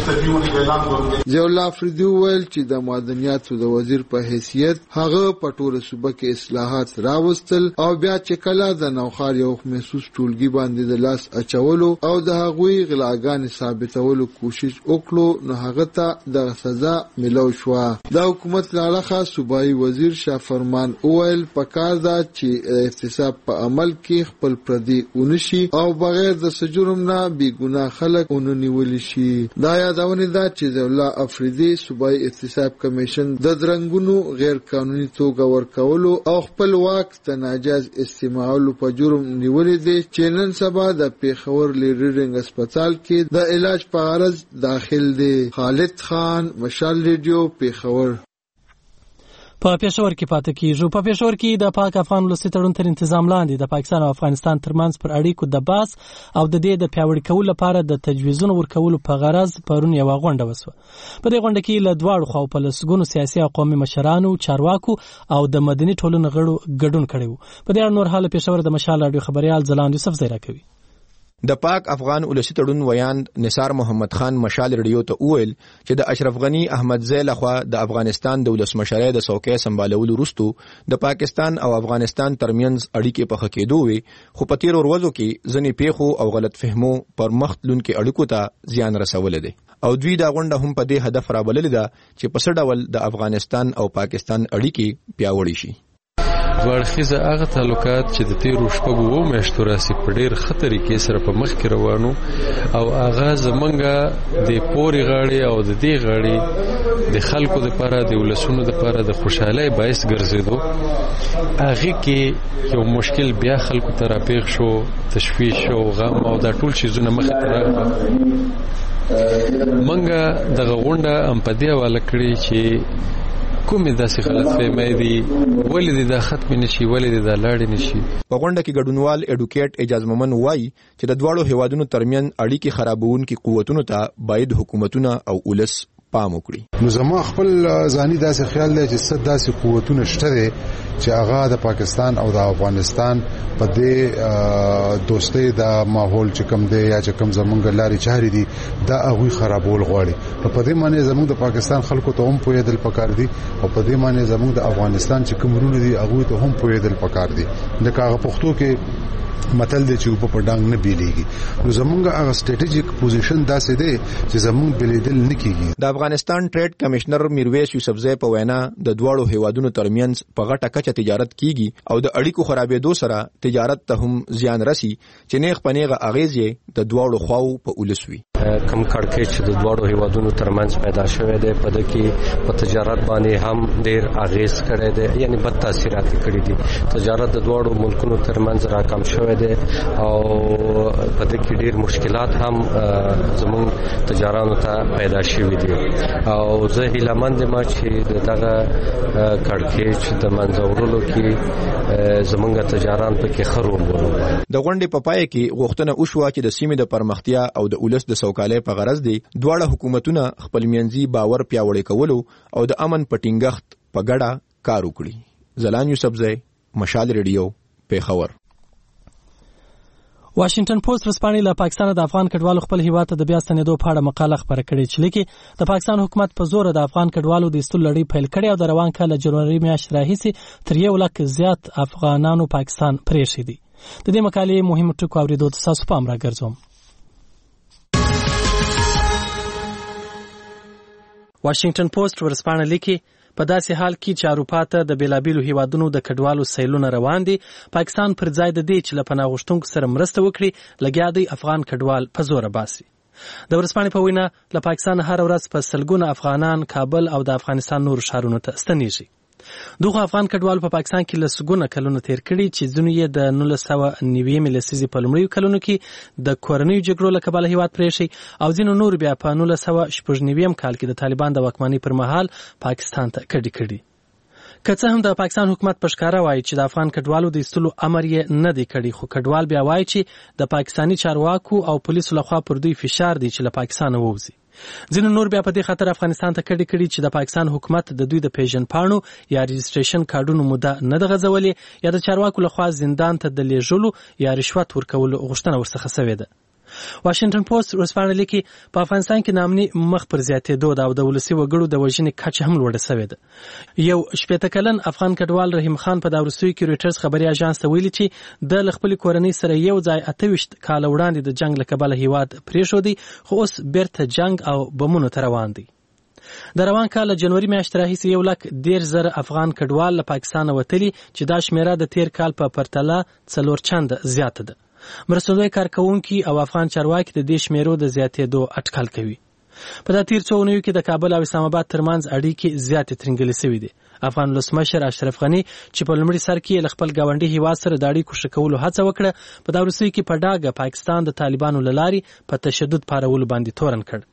ضیاء الله افریدي ویل چې د معدنیاتو د وزیر په حیثیت هغه په ټوله صوبه کې اصلاحات راوستل او بیا چې کله د نوخار یو محسوس ټولګي باندې د لاس اچولو او د هغوی غلاګانې ثابتولو کوشش وکړو نو هغه ته د سزا ملو شو. دا حکومت لاړه صوبایي وزیر شاه فرمان اویل پکار دا چې احتساب په عمل کې خپل پردي اونشي او بغیر د سجرم نه بی ګناه خلک اوننیول شي. دا یادونه ده چې ضیاء الله افریدي صوبایي احتساب کمیشن د درنګونو غیر قانوني توګه ورکولو او خپل واک ته ناجایز استعمالولو په جرم نیولې دي چې نن سبا د پیښور لیډرینګ هسپتال کې د علاج په غرض داخل دي. خالد خان مشال ریډیو پیښور. په پېښور کې پاتې کیږو. په پېښور کې د پاک افغان ولسي تړون تر تنظیم لاندې د پاکستان او افغانستان ترمنځ پر اړیکو د باس او د دې د پیاوړي کولو لپاره د تجویزونو ورکولو په غرض پرون یو غونډه وسوه. په دې غونډه کې له دواړو خواو په لسګونو سیاسي او قومي مشرانو، چارواکو او د مدني ټولنې غړو ګډون کړی و. په دې اړه نور حال پېښور د مشال رادیو خبريال ځلاند یوسف زیرا کوي. د پاک افغان ولسی تړون ویاند نثار محمد خان مشال ریډیو ته وویل چې د اشرف غنی احمدزی لخوا د افغانستان د ولسمشرۍ د څوکۍ سمبالولو وروسته د پاکستان او افغانستان ترمنځ اړیکې په خکېدو وي، خو په تیرو ورځو کې ځینې پیښو او غلط فهمو پر مخ تلونکو اړیکو ته زیان رسولی دی او دوی دا غونډه هم په دې هدف رابللې ده چې په څه ډول د افغانستان او پاکستان اړیکې پیاوړې شي. دواړخیزه هغه تعلقات چې د تیرو شپږو اوو میاشتو راسي په ډېر ښه طریقې سره په مخ کې روانو او هغه زمونږ د پورې غاړې او د دې غاړې د خلکو دپاره د ولسونو دپاره د خوشحالۍ باعث ګرځېدو. هغې کې یو مشکل بیا خلکو ته راپېښ شو، تشویش او غم او دا ټول چیزونه مخې ته راغله. منګه دغه غونډه هم په دې حواله کړې چې کومې داسې غلط فهمۍ دي، ولې دې دا ختمې نشي، ولې دې دا لاړې نشي. په غونډه کې ګډونوال ایډوکیټ اعجاز مومن وایي چې د دواړو هیوادونو ترمنځ اړیکې خرابوونکي قوتونو ته باید حکومتونه او ولس پام وکړي. نو زما خپل ځاني داسې خیال دی چې څه داسې قوتونه شته دي چې هغه د پاکستان او د افغانستان په دې دوستۍ د ماحول چې کوم دی یا چې کوم زمونږ لارې چارې دي دا هغوی خرابول غواړي. نو په دې معنی زمونږ د پاکستان خلکو ته هم پوهېدل پکار دي او په دې معنی زمونږ د افغانستان چې کوم رونه دي هغوی ته هم پوهېدل پکار دي. لکه هغه پښتو کې متل دی چې اوبه په ډنګ نه بیلیږي. نو زمونږ هغه سټریټیجیک پوزیشن داسې دی چې زمونږ بلیدل نه کیږي. د افغانستان ټریډ کمشنر میرویس یوسفزی په وینا د دواړو هیوادونو ترمنځ په غټه کچه تجارت کیږي او د اړیکو خرابېدو سره تجارت ته هم زیان رسی چې نیغ په نیغه اغیز یې د دواړو خواو په ولس وي. کم کړکېچ چې د دواړو هیوادونو ترمنځ پیدا شوی دی په دې کې په تجارت باندې هم ډېر اغیز کړی دی، یعنی بد تاثیرات کړي دي. تجارت د دواړو ملکونو ترمنځ راکم شوی دی او په دې کې ډېر مشکلات هم زموږ تجارانو ته پیدا شوي دي او زه هیلهمند یم چې دغه کړکېچ د منځه وړلو کې زموږ تجاران پکې ښه رول ولوبوي. د غونډې په پای کې غوښتنه وشوه چې د سیمې د پرمختیا او د ولس د سوکالۍ په غرض دي دواړه حکومتونه خپل منځي باور پیاوړی کولو او د امن په ټینګښت په ګډه کار وکړي. زلان یوسفزی، مشال ریډیو، پیښور. واشنگټن پوسټ ورځپاڼې له پاکستان د افغان کډوالو خپل هیواد ته د بیا ستنېدو په اړه مقاله خپره کړې چې لیکي د پاکستان حکومت په زور د افغان کډوالو د ایستلو لړۍ پیل کړې او د روان کال جنوري میاشتې راهیسې تر یو لک زیات افغانانو پاکستان پرېښی دي. د دې مقالې مهم ټکو اورېدو ته تاسو پام راګرځوم. واشنگټن پوسټ ورځپاڼه لیکي په داسې حال کې چې اروپا ته د بیلابیلو هیوادونو د کډوالو سیلونه روان دي، پاکستان پر ځای د دې چې له پناه غوښتونکو سره مرسته وکړي لګیا دی افغان کډوال په زوره باسي. د ورځپاڼې په وینا له پاکستان هر ورځ په سلګونه افغانان کابل او د افغانستان نور ښارونو ته ستنېږي. دغه افغان کډوال په پاکستان کې لسګونه کلونه تیر کړي چې ځینې یې د نولس سوه نوي لسیزې په لومړیو کلونو کې د کورنیو جګړو له کبله هیواد پرېښی او ځینو نور بیا په نولس سوه شپږ نوي کال کې د طالبان د واکمنۍ پر مهال پاکستان ته کډې کړي. که څه هم د پاکستان حکومت په ښکاره وایي چې د افغان کډوالو د ایستلو امر یې نه دی کړی، خو کډوال بیا وایي چې د پاکستاني چارواکو او پولیسو لخوا پر دوی فشار دی چې له پاکستانه ووځي. ځینو نور بیا په دې خاطر افغانستان ته کډې کړي چې د پاکستان حکومت د دوی د پیژن پاڼو یا رجسټریشن کارډونو موده نه ده غځولې یا د چارواکو لخوا زندان ته د لیږلو یا رشوت ورکولو غوښتنه ورڅخه شوې ده. واشنگټن پوسټ ورځپاڼه لیکي په افغانستان کې ناامني مخ پر زیاتېدو ده او د ولسي وګړو د وژنې کچه هم لوړه شوې ده. یو شپېته کلن افغان کډوال رحیم خان په دا وروستیو کې رویټرز خبري اژانس ته ویلي چې د له خپلې کورنۍ سره یو ځای اته ویشت کاله وړاندې د جنګ له کبله هیواد پرېښودی، خو اوس بیرته جنګ او بمونو ته روان دی. د روان کال جنوري میاشتې راهیسې یو لک دېرش زره افغان کډوال له پاکستانه وتلي چې دا شمیره د تیر کال په پرتله څلور چنده زیاته ده. مرستندوی کارکوونکي او افغان چارواکي د دې شمیرو د زیاتېدو اټکل کوي. په دا تیر څو اونیو کې د کابل او اسلام آباد ترمنځ اړیکې زیاتې ترنګلې شوې دي. افغان ولسمشر اشرف غني چې په لومړي سر کې له خپل ګاونډي هیواد سره د اړیکو ښه کولو هڅه وکړه، په دا وروستیو کې په ډاګه پاکستان د طالبانو له لارې په تشدد پارولو باندې تورن کړ.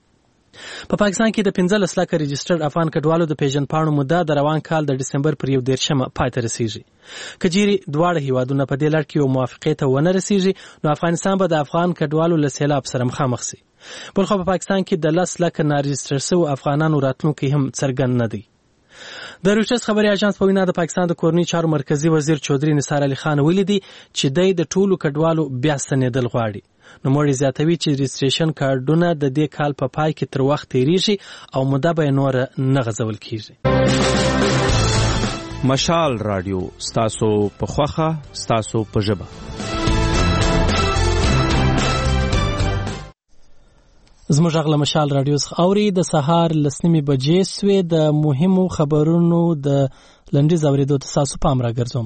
په پاکستان کې د پنځلس لکه رجسټرډ افغان کډوالو د پیژن پاڼو موده د روان کال د ډسمبر پر یو دېرشمه پای ته رسیږي. که چیرې دواړه هیوادونه په دې لړ کې یو موافقې ته ونه رسیږي نو افغانستان به د افغان کډوالو له سیلاب سره مخامخ شي. بلخو په پاکستان کې د لس لکه نارجسټر شوو افغانانو راتلونکی هم څرګند نه دی. د رویټرز خبري اژانس په وینا د پاکستان د کورنۍ چارو مرکزی وزیر چودري نثار علي خان ویلي دی چې دی د ټولو کډوالو بیا ستنېدل غواړي. نوموړي زیاتوي چې رجسټریشن کارډونه د دې کال په پای کې تر وخت تیریږي او موده به نور نه غځول کیږي. مشال رادیو ستاسو په خوخه ستاسو په ژبه. زموږ غږ له مشال رادیو څخه اوري. د سهار لس نیمې بجې سوې. د مهمو خبرونو د لنډیز اورېدو ته ستاسو پام راګرځوم.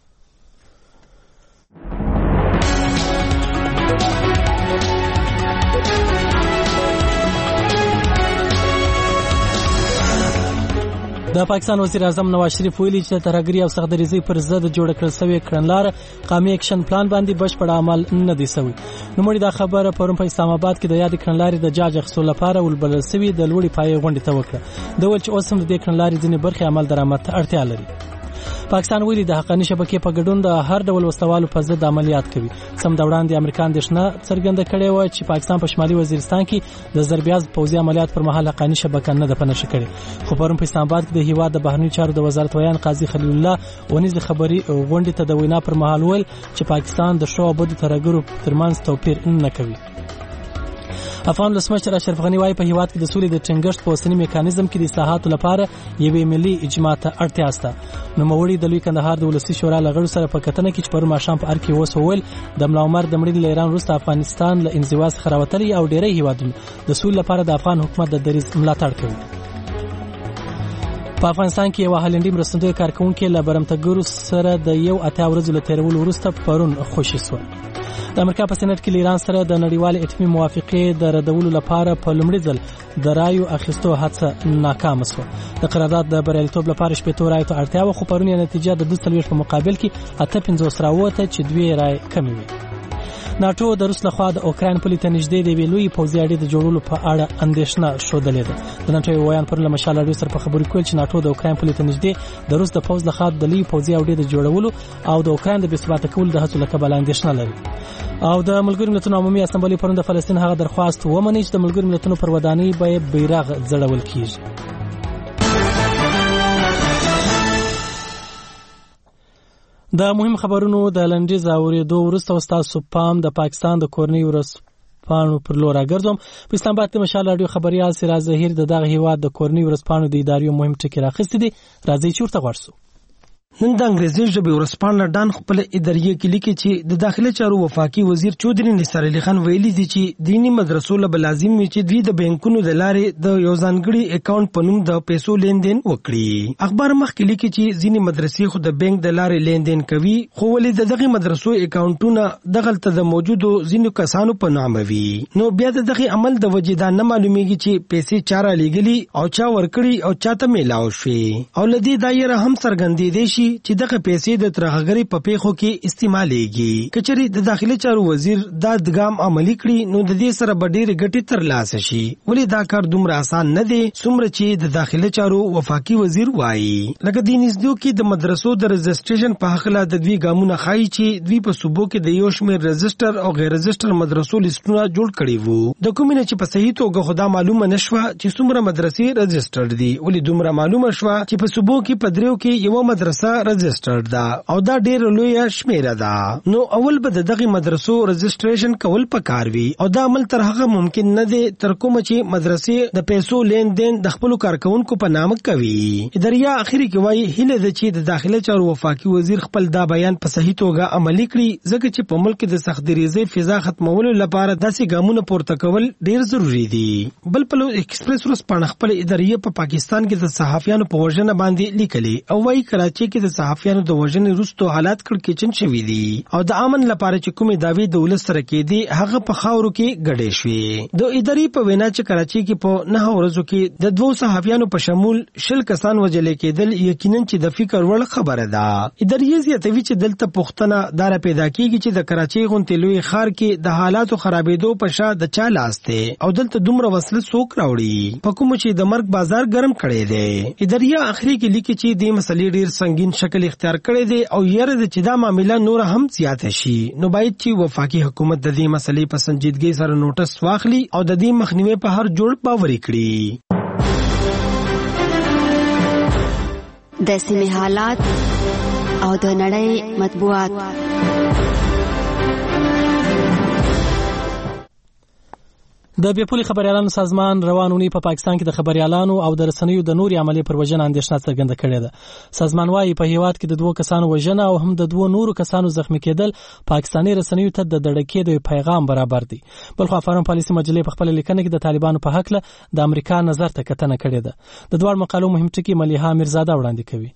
د پاکستان وزیر اعظم نواز شریف ویلي چې د ترهګرۍ او سختدریزۍ پر ضد جوړ کړل شوی کړنلاره قومي اکشن پلان باندې بشپړ عمل نه دی شوی. نوموړي دا خبره پرون په اسلام آباد کې د یاد کړنلارې د جاج اخیستلو لپاره ولبلل شوی د لوړې پایې غونډې ته وکړه. د ول چې اوس هم د دې کړنلارې ځینې برخې عمل درآمد ته اړتیا لري. پاکستان ویلي د حقاني شبکې په ګډون د هر ډول وسوالو په ضد عملیات کوي. سم د وړاندې امریکا اندېښنه څرګنده کړې و چې پاکستان په شمالي وزیرستان کې د ضربیاز پوځي عملیات پر مهال حقاني شبکه نه ده پنه‌شي کړې. خو پرون په اسلام آباد کې د هیواد د بهرنیو چارو د وزارت ویان قاضي خلیل الله ونیز خبري غونډې ته د وینا پر مهال ویل چې پاکستان د شو او بدو ترهګرو ترمنځ توپیر نه کوي. افغان ولسمشر اشرف غنی وايي په هیواد کې د سولې د ټینګښت په اوسنی میکانیزم کې د اصلاحاتو لپاره یوې ملي اجماع ته اړتیا شته. نوموړي د لوی کندهار د ولسي شورا له غړو سره په کتنه کې چې پرون ماښام په ار کې وسوول د ملا عمر د مړینې له ایران وروسته افغانستان له انزوا څخه راوتلی او ډېری هیوادونو د سولې لپاره د افغان حکومت د دریځ ملاتړ کوي. په افغانستان کې یو هالندي مرستندوی کارکونکي له برمتګرو سره د یو اتیا ورځو له تیرولو وروسته پرون خوشي شو. د امریکا په سېنات کې ایران سره د نړیوال اټومي موافقې د ردولو لپاره په لومړي ځل د رایو اخیستو هڅه ناکامه شوه. د قرارداد د بریالیتوب لپاره شپږ رایو ته اړتیا و، خو پرون یې نتیجه د دوه څلوېښت په مقابل کې اته پنځوس راووته چې دوې رایې کمې وې. ناټو د روس لخوا د اوکراین پولې ته نږدې د یوې لویې پوځي اډې د جوړولو په اړه اندېښنه ښودلې ده. د ناټو یو ویان پر له مشال راډیو سره په خبرو کې ویل چې ناټو د اوکراین پولې ته نږدې د روس د پوځ لخوا د لویې پوځي اډې د جوړولو او د اوکراین د بې ثباته کولو د هڅو له کبله اندېښنه لري. او د ملګرو ملتونو عمومي اسامبلې پرون د فلسطین هغه درخواست ومني چې د ملګرو ملتونو پر ودانۍ به بیرغ ځړول کیږي. د مهم خبرونو د لنډیز اورېدو وروسته ستاسو پام د پاکستان د کورنۍ ورځپاڼو پر لور راګرځوم. په اسلام آباد کې مشال راډیو خبريال سراج ظهیر د دغه هیواد د کورنۍ ورځپاڼو د ادارې مهم ټکي راخستې دي. راځي چې ورته غواړو. نن د انګریزي ژبې ورځپاڼه ډان خپل ادارې کې لیکي چې د داخلي چارو وفاقي وزیر چودري نثار علي خان ویلي دي چې دینی مدرسو له لازم وي چې دوی د بانکونو د لارې د یو ځانګړي اکاونټ په نوم د پیسو لیندین وکړي. اخبار مخکې لیکي چې ځینې مدرسې خو د بانک د لارې لیندین کوي، خو ولې د دغه مدرسو اکاونټونه دغلته د موجودو ځینو کسانو په نامه وي. نو بیا د دغه عمل د وجې دا نه معلومیږي چې پیسې چاره لګلي او چا ورکړي او چاته میلاو شي. او لدی دایره هم څرګندېدې شي چې دغه پیسې د ترهګرۍ په پیښو کې استعمالېږي. کچري د داخلي چارو وزیر دا دګام عملي کړي نو د دې سره به ډېرې ګټې ترلاسه شي. ولې دا کار دومره آسان نه دی څومره چې د داخلي چارو وفاقي وزیر وایي. لکه د نږدې کې د مدرسو د رجسټریشن په حق له د دوی ګامونه ښایي چې دوی په صوبو کې د یو شمېر رجسټر او غیر رجسټر مدرسو لیستونه جوړ کړي وو. د کومې نه چې په صحیح توګه خدا معلومه نشوه چې څومره مدرسې رجسټر دي. ولې دومره معلومه شوه چې په صوبو کې په دریو کې یو مدرسه رجسټر ده او دا ډېر لوی شمیره ده. نو اول به دغه مدرسو رجسټریشن کول پکار وي او دا عمل تر هغه ممکن نه دی تر کومه چې مدرسې د پیسو لین دین د خپل کارکونکو په نام کوي. اداریا اخیری کې وایي هله د چې د داخله چارو وفاقي وزیر خپل دا بیان په صحیح توګه عملي کړي ځکه چې په ملک د سختدریزۍ فضا ختمولو لپاره داسې ګامونه پورته کول ډېر ضروری دي. بل په ایکسپریس ورځپاڼه خپل ادارې په پاکستان کې د صحافیانو په وژنه باندې لیکلي او وایي کراچي کې د صحافیانو د وژنې وروسته حالات کړکېچن شوي دي او د امن لپاره چې کومې دعوی د ولس سره کېدي هغه په خاورو کې ګډې شوې. د ادارې په وینا چې کراچي کې په نه ورځو کې د دوو صحافیانو په شمول شل کسان وژل کېدل یقینا چې د فکر وړ خبره ده. ادارې زیاتوي چې دلته پښتنه دار پیدا کیږي چې د کراچي غونډې لوی ښار کې د حالاتو خرابېدو په شا د چا لاس دی او دلته دومره وسله څوک راوړي په کوم چې د مرګ بازار ګرم کړي دی. ادارې اخري کې لیکي چې د مسلې ډیر سنگین شکل اختیار کړي دی او یره د چې دا معاملې نور هم زیات شي نو باید چې وفاقي حکومت د دې مسلې په سنجیدګۍ سره نوټس واخلي او د دې مخنیوي په هر جوړ باور کړي. د سیمې حالات او د نړۍ مطبوعات. د بیپولي خبريالانو سازمان روانونی په پا پاکستان کې د خبريالانو او د رسنیو د نوري عملي پر وژنه اندېښنه څرګنده کړې ده. سازمان وايي په هیواد کې د دوه کسانو وژنه او هم د دوه نورو کسانو زخمی کېدل پاکستاني رسنیو ته د دړکې د پیغام برابر دي. بلخو فارم پالیسي مجلې په خپل لیکنه کې د طالبانو په حق له د امریکا نظر ته کتنه کړې ده. د دوه مقالو مهم ټکي مليحه میرزاده وړاندې کوي.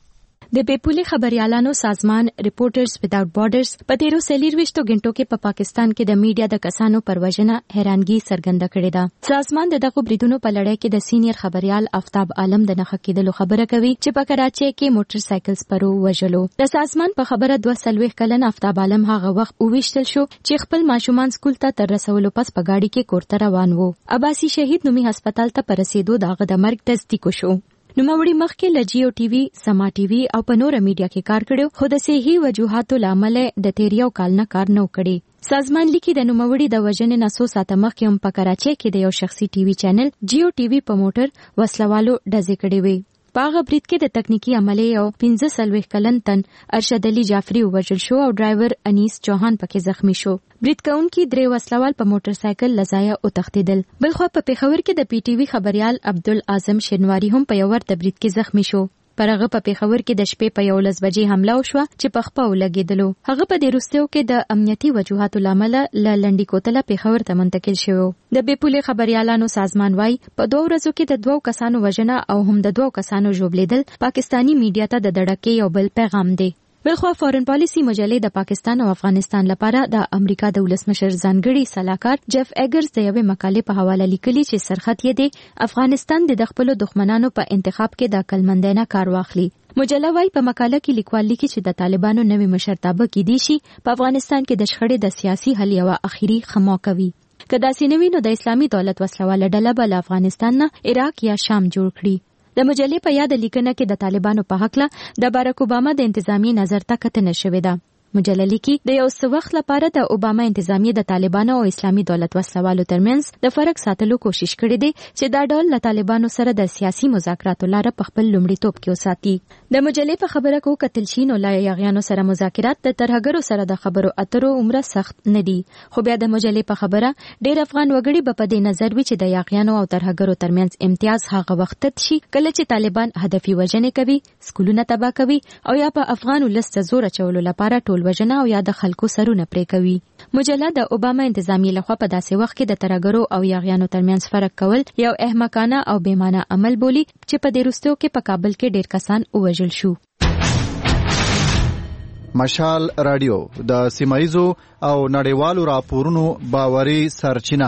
د بیپولي خبريالانو سازمان ریپورټرز وداوټ بارډرز په تیرو سلیرويشتو غنټو کې په پاکستان کې د میډیا د کسانو پر وژنه حیرانګي څرګنده کړې ده. سازمان د دغه بریدونو په لړۍ کې د سینیئر خبريال آفتاب عالم د نخښه کېدلو خبره کوي چې په کراچۍ کې موټر سایکل سپرو وژلو. د سازمان په خبره دوه سلويخ کلن آفتاب عالم هغه وخت وویشتل شو چې خپل ماشومان سکول ته تر رسولو پس په گاډي کې کور ته روان وو. عباسي شهید نومي هسپتال ته پر رسیدو دغه د مرګ تصدیق شو. نوموړي مخکې له جیو ټي وي، سما ټي وي او په نور میډیا کې کار کړو، خو د صحیح وجوهاتو لامل د تیریو کال نه کار نه کړی. سازمان لیکي د نوموړي د وژنې نه څو ساعته مخکې هم په کراچۍ کې د یو شخصي ټي وي چینل جیو ټي وي په موټر وسلوالو ډزې کړې وي. په هغه برید کې د تکنیکی عملې او پنځه څلوېښت کلن تن ارشد علي جعفري ووژل شو او ډرایور انیس چوهان پکې زخمی شو. برید کوونکي درې وسلوال په موټر سایکل لزایا او تښتیدل. بلخو په پیښور کې د پی ټي وي خبريال عبدالعظم شینواری هم په یو ورته برید کې زخمی شو. پر هغه په پیښور کې د شپې په یولس بجې حمله وشوه چې په خپه ولګېدلو. هغه په دې وروستیو کې د امنیتي وجوهاتو لامل له لنډي کوتله پیښور ته منتقل شو. د بیپولي خبريالانو سازمان وايي په دوه ورځو کې د دوه کسانو وژنه او هم د دوه کسانو ژوبلیدل پاکستانی میډیا ته د دړکې یو بل پیغام دی. بلخو فارن پالیسي مجلې د پاکستان او افغانستان لپاره د امریکا د ولسمشر ځانګړي سلاکار جف ایګرز د یوې مقالې په حواله لیکلي چې سرخط یې دی افغانستان د خپل دښمنانو په انتخاب کې د عقلمندانه کار واخلي. مجله وايي په مقاله کې لیکوال لیکي چې د طالبانو نوې مشرتابه کې دي شي په افغانستان کې د شخړې د سیاسي حل یو اخیری خمو کوي. که داسې نوي نو د اسلامي دولت وسلواله ډله به له افغانستان نه عراق یا شام جوړ کړي. د مجلې په یاد لیکنه کې د طالبانو په حق له د بارک اوباما د انتظامی نظر ته کتنه شوې ده. مجله لیکي د یو څه وخت لپاره د اوباما انتظامی د طالبانو او اسلامي دولت وسلوالو ترمنځ د فرق ساتلو کوشش کړې دي چې دا ډول له طالبانو سره د سیاسي مذاکراتو لاره په خپل لومړیتوب کې وساتي. د مجلې په خبره کو کتل شي نو لا یاغیانو سره مذاکرات د ترهګرو سره د خبرو اترو عمره سخت نه دي. خو بیا د مجلې په خبره ډېر افغان وګړي په دې نظر وي چې د یاغیانو او ترهګرو ترمنځ امتیاز هغه وخت شي کله چې طالبان هدفي وژنې کوي، سکولونه تباه کوي او یا په افغان ولس ته زور اچولو لپاره ټول وژنه او یا د خلکو سرونه پرې کوي. مجله د اوباما انتظامی لخوا په داسې وخت کې د ترهګرو او یاغیانو ترمنځ فرق کول یو احمقانه او بېمانه عمل بولي چې په دې وروستیو کې په کابل کې ډېر کسان ووژل شو. مشال رادیو د سیمایزو او نړیوالو راپورونو باوري سرچینه.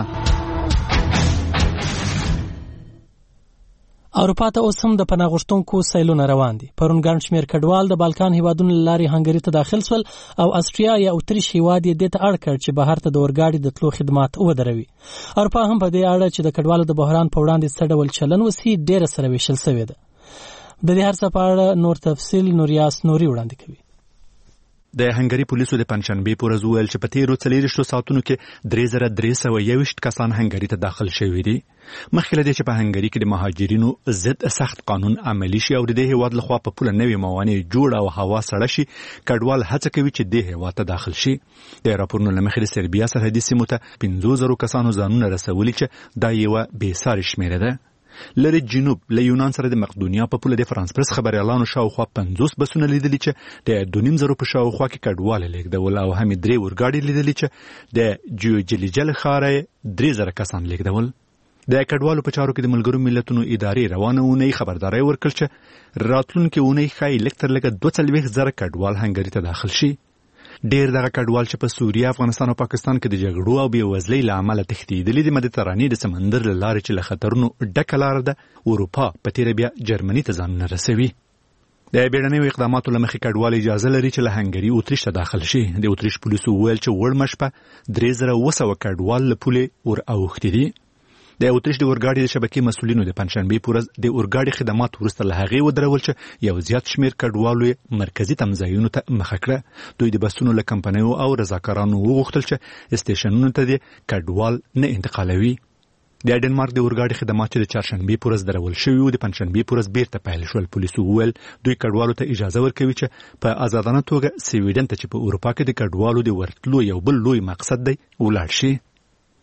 اروپا ته اوس هم د پناه غوښتونکو سیلونه روان دي. پرون ګڼ شمېر کډوال د بالکان هیوادونو له لارې هنګري ته داخل سول او استریا یا اتریش هیواد یې دې ته اړ کړ چې بهر ته د اورګاډي د تلو خدمات ودروي. اروپا هم په دې اړه چې د کډوالو د بحران په وړاندې څه ډول چلن وسي ډېره سره ویشل سوې ده. د دې هر څه په اړه نور تفصیل نوریاس نوري وړاندې کوي. د هنګري پولیسو د پنځشنبې په ورځ وویل چې په تیرو څلېرویشتو ساعتونو کې درې زره درې سوه یوویشت کسان هنګري ته داخل شوي دي. مخکې له دې چې په هنګري کې د مهاجرینو ضد سخت قانون عملي شي او د دې هیواد لخوا په پوله نوې موانع جوړ او هوا سړه شي، کډوال هڅه کوي چې دې هیواد ته داخل شي. د راپورونو له مخې د سربیا سرحدي سیمو ته پنځو زرو کسانو ځانونه رسولي چې دا یوه بېسارې شمېره ده. لري جنوب له یونان سره د مقدونیا په پوله د فرانس پرس خبريالانو شاوخوا پنځوس بسونه لیدلي چې د دوه نیم زرو په شاوخوا کې کډوال لیږدول او هم درې اورګاډي لیدلي چې د جیوجلیجل ښار درې زره کسان لیږدول. د کډوالو په چارو کې د ملګرو ملتونو ادارې روانه اونۍ خبرداري ورکړه چې راتلونکي اونۍ ښایي لږ تر لږه دوه څلوېښت زره کډوال هنګري ته داخل شي. ډېر دغه کډوال چې په سوریه، افغانستان او پاکستان کې د جګړو او بېوزلۍ له امله تښتېدلي د مدیترانې د سمندر له لارې چې له خطرونو ډکه لاره ده، اروپا په تېره بیا جرمني ته ځانونه رسوي. د بیړنیو اقداماتو له مخې کډوال اجازه لري چې له هنګري اتریش ته داخل شي. د اتریش پولیسو وویل چې وړمه شپه درې زره اوه سوه کډوال له پولې ور اوښتي دي. د اتریش د اورګاډي د شبکې مسؤلینو د پنځشنبې په ورځ د اورګاډي خدمات وروسته له هغې ودرول چې یو زیات شمېر کډوالو یې مرکزي تمځایونو ته مخه کړه. دوی د بسونو له کمپنیو او رضاکارانو وغوښتل چې سټیشنونو ته د کډوال نه انتقالوي. د ډنمارک د اورګاډي خدمات چې د چهارشنبې په ورځ درول شوي وو د پنځشنبې په ورځ بیرته پیل شول. پولیسو وویل دوی کډوالو ته اجازه ورکوي چې په آزادانه توګه سویډن ته چې په اروپا کې د کډوالو د ورتلو یو بل لوی مقصد دی ولاړ شي.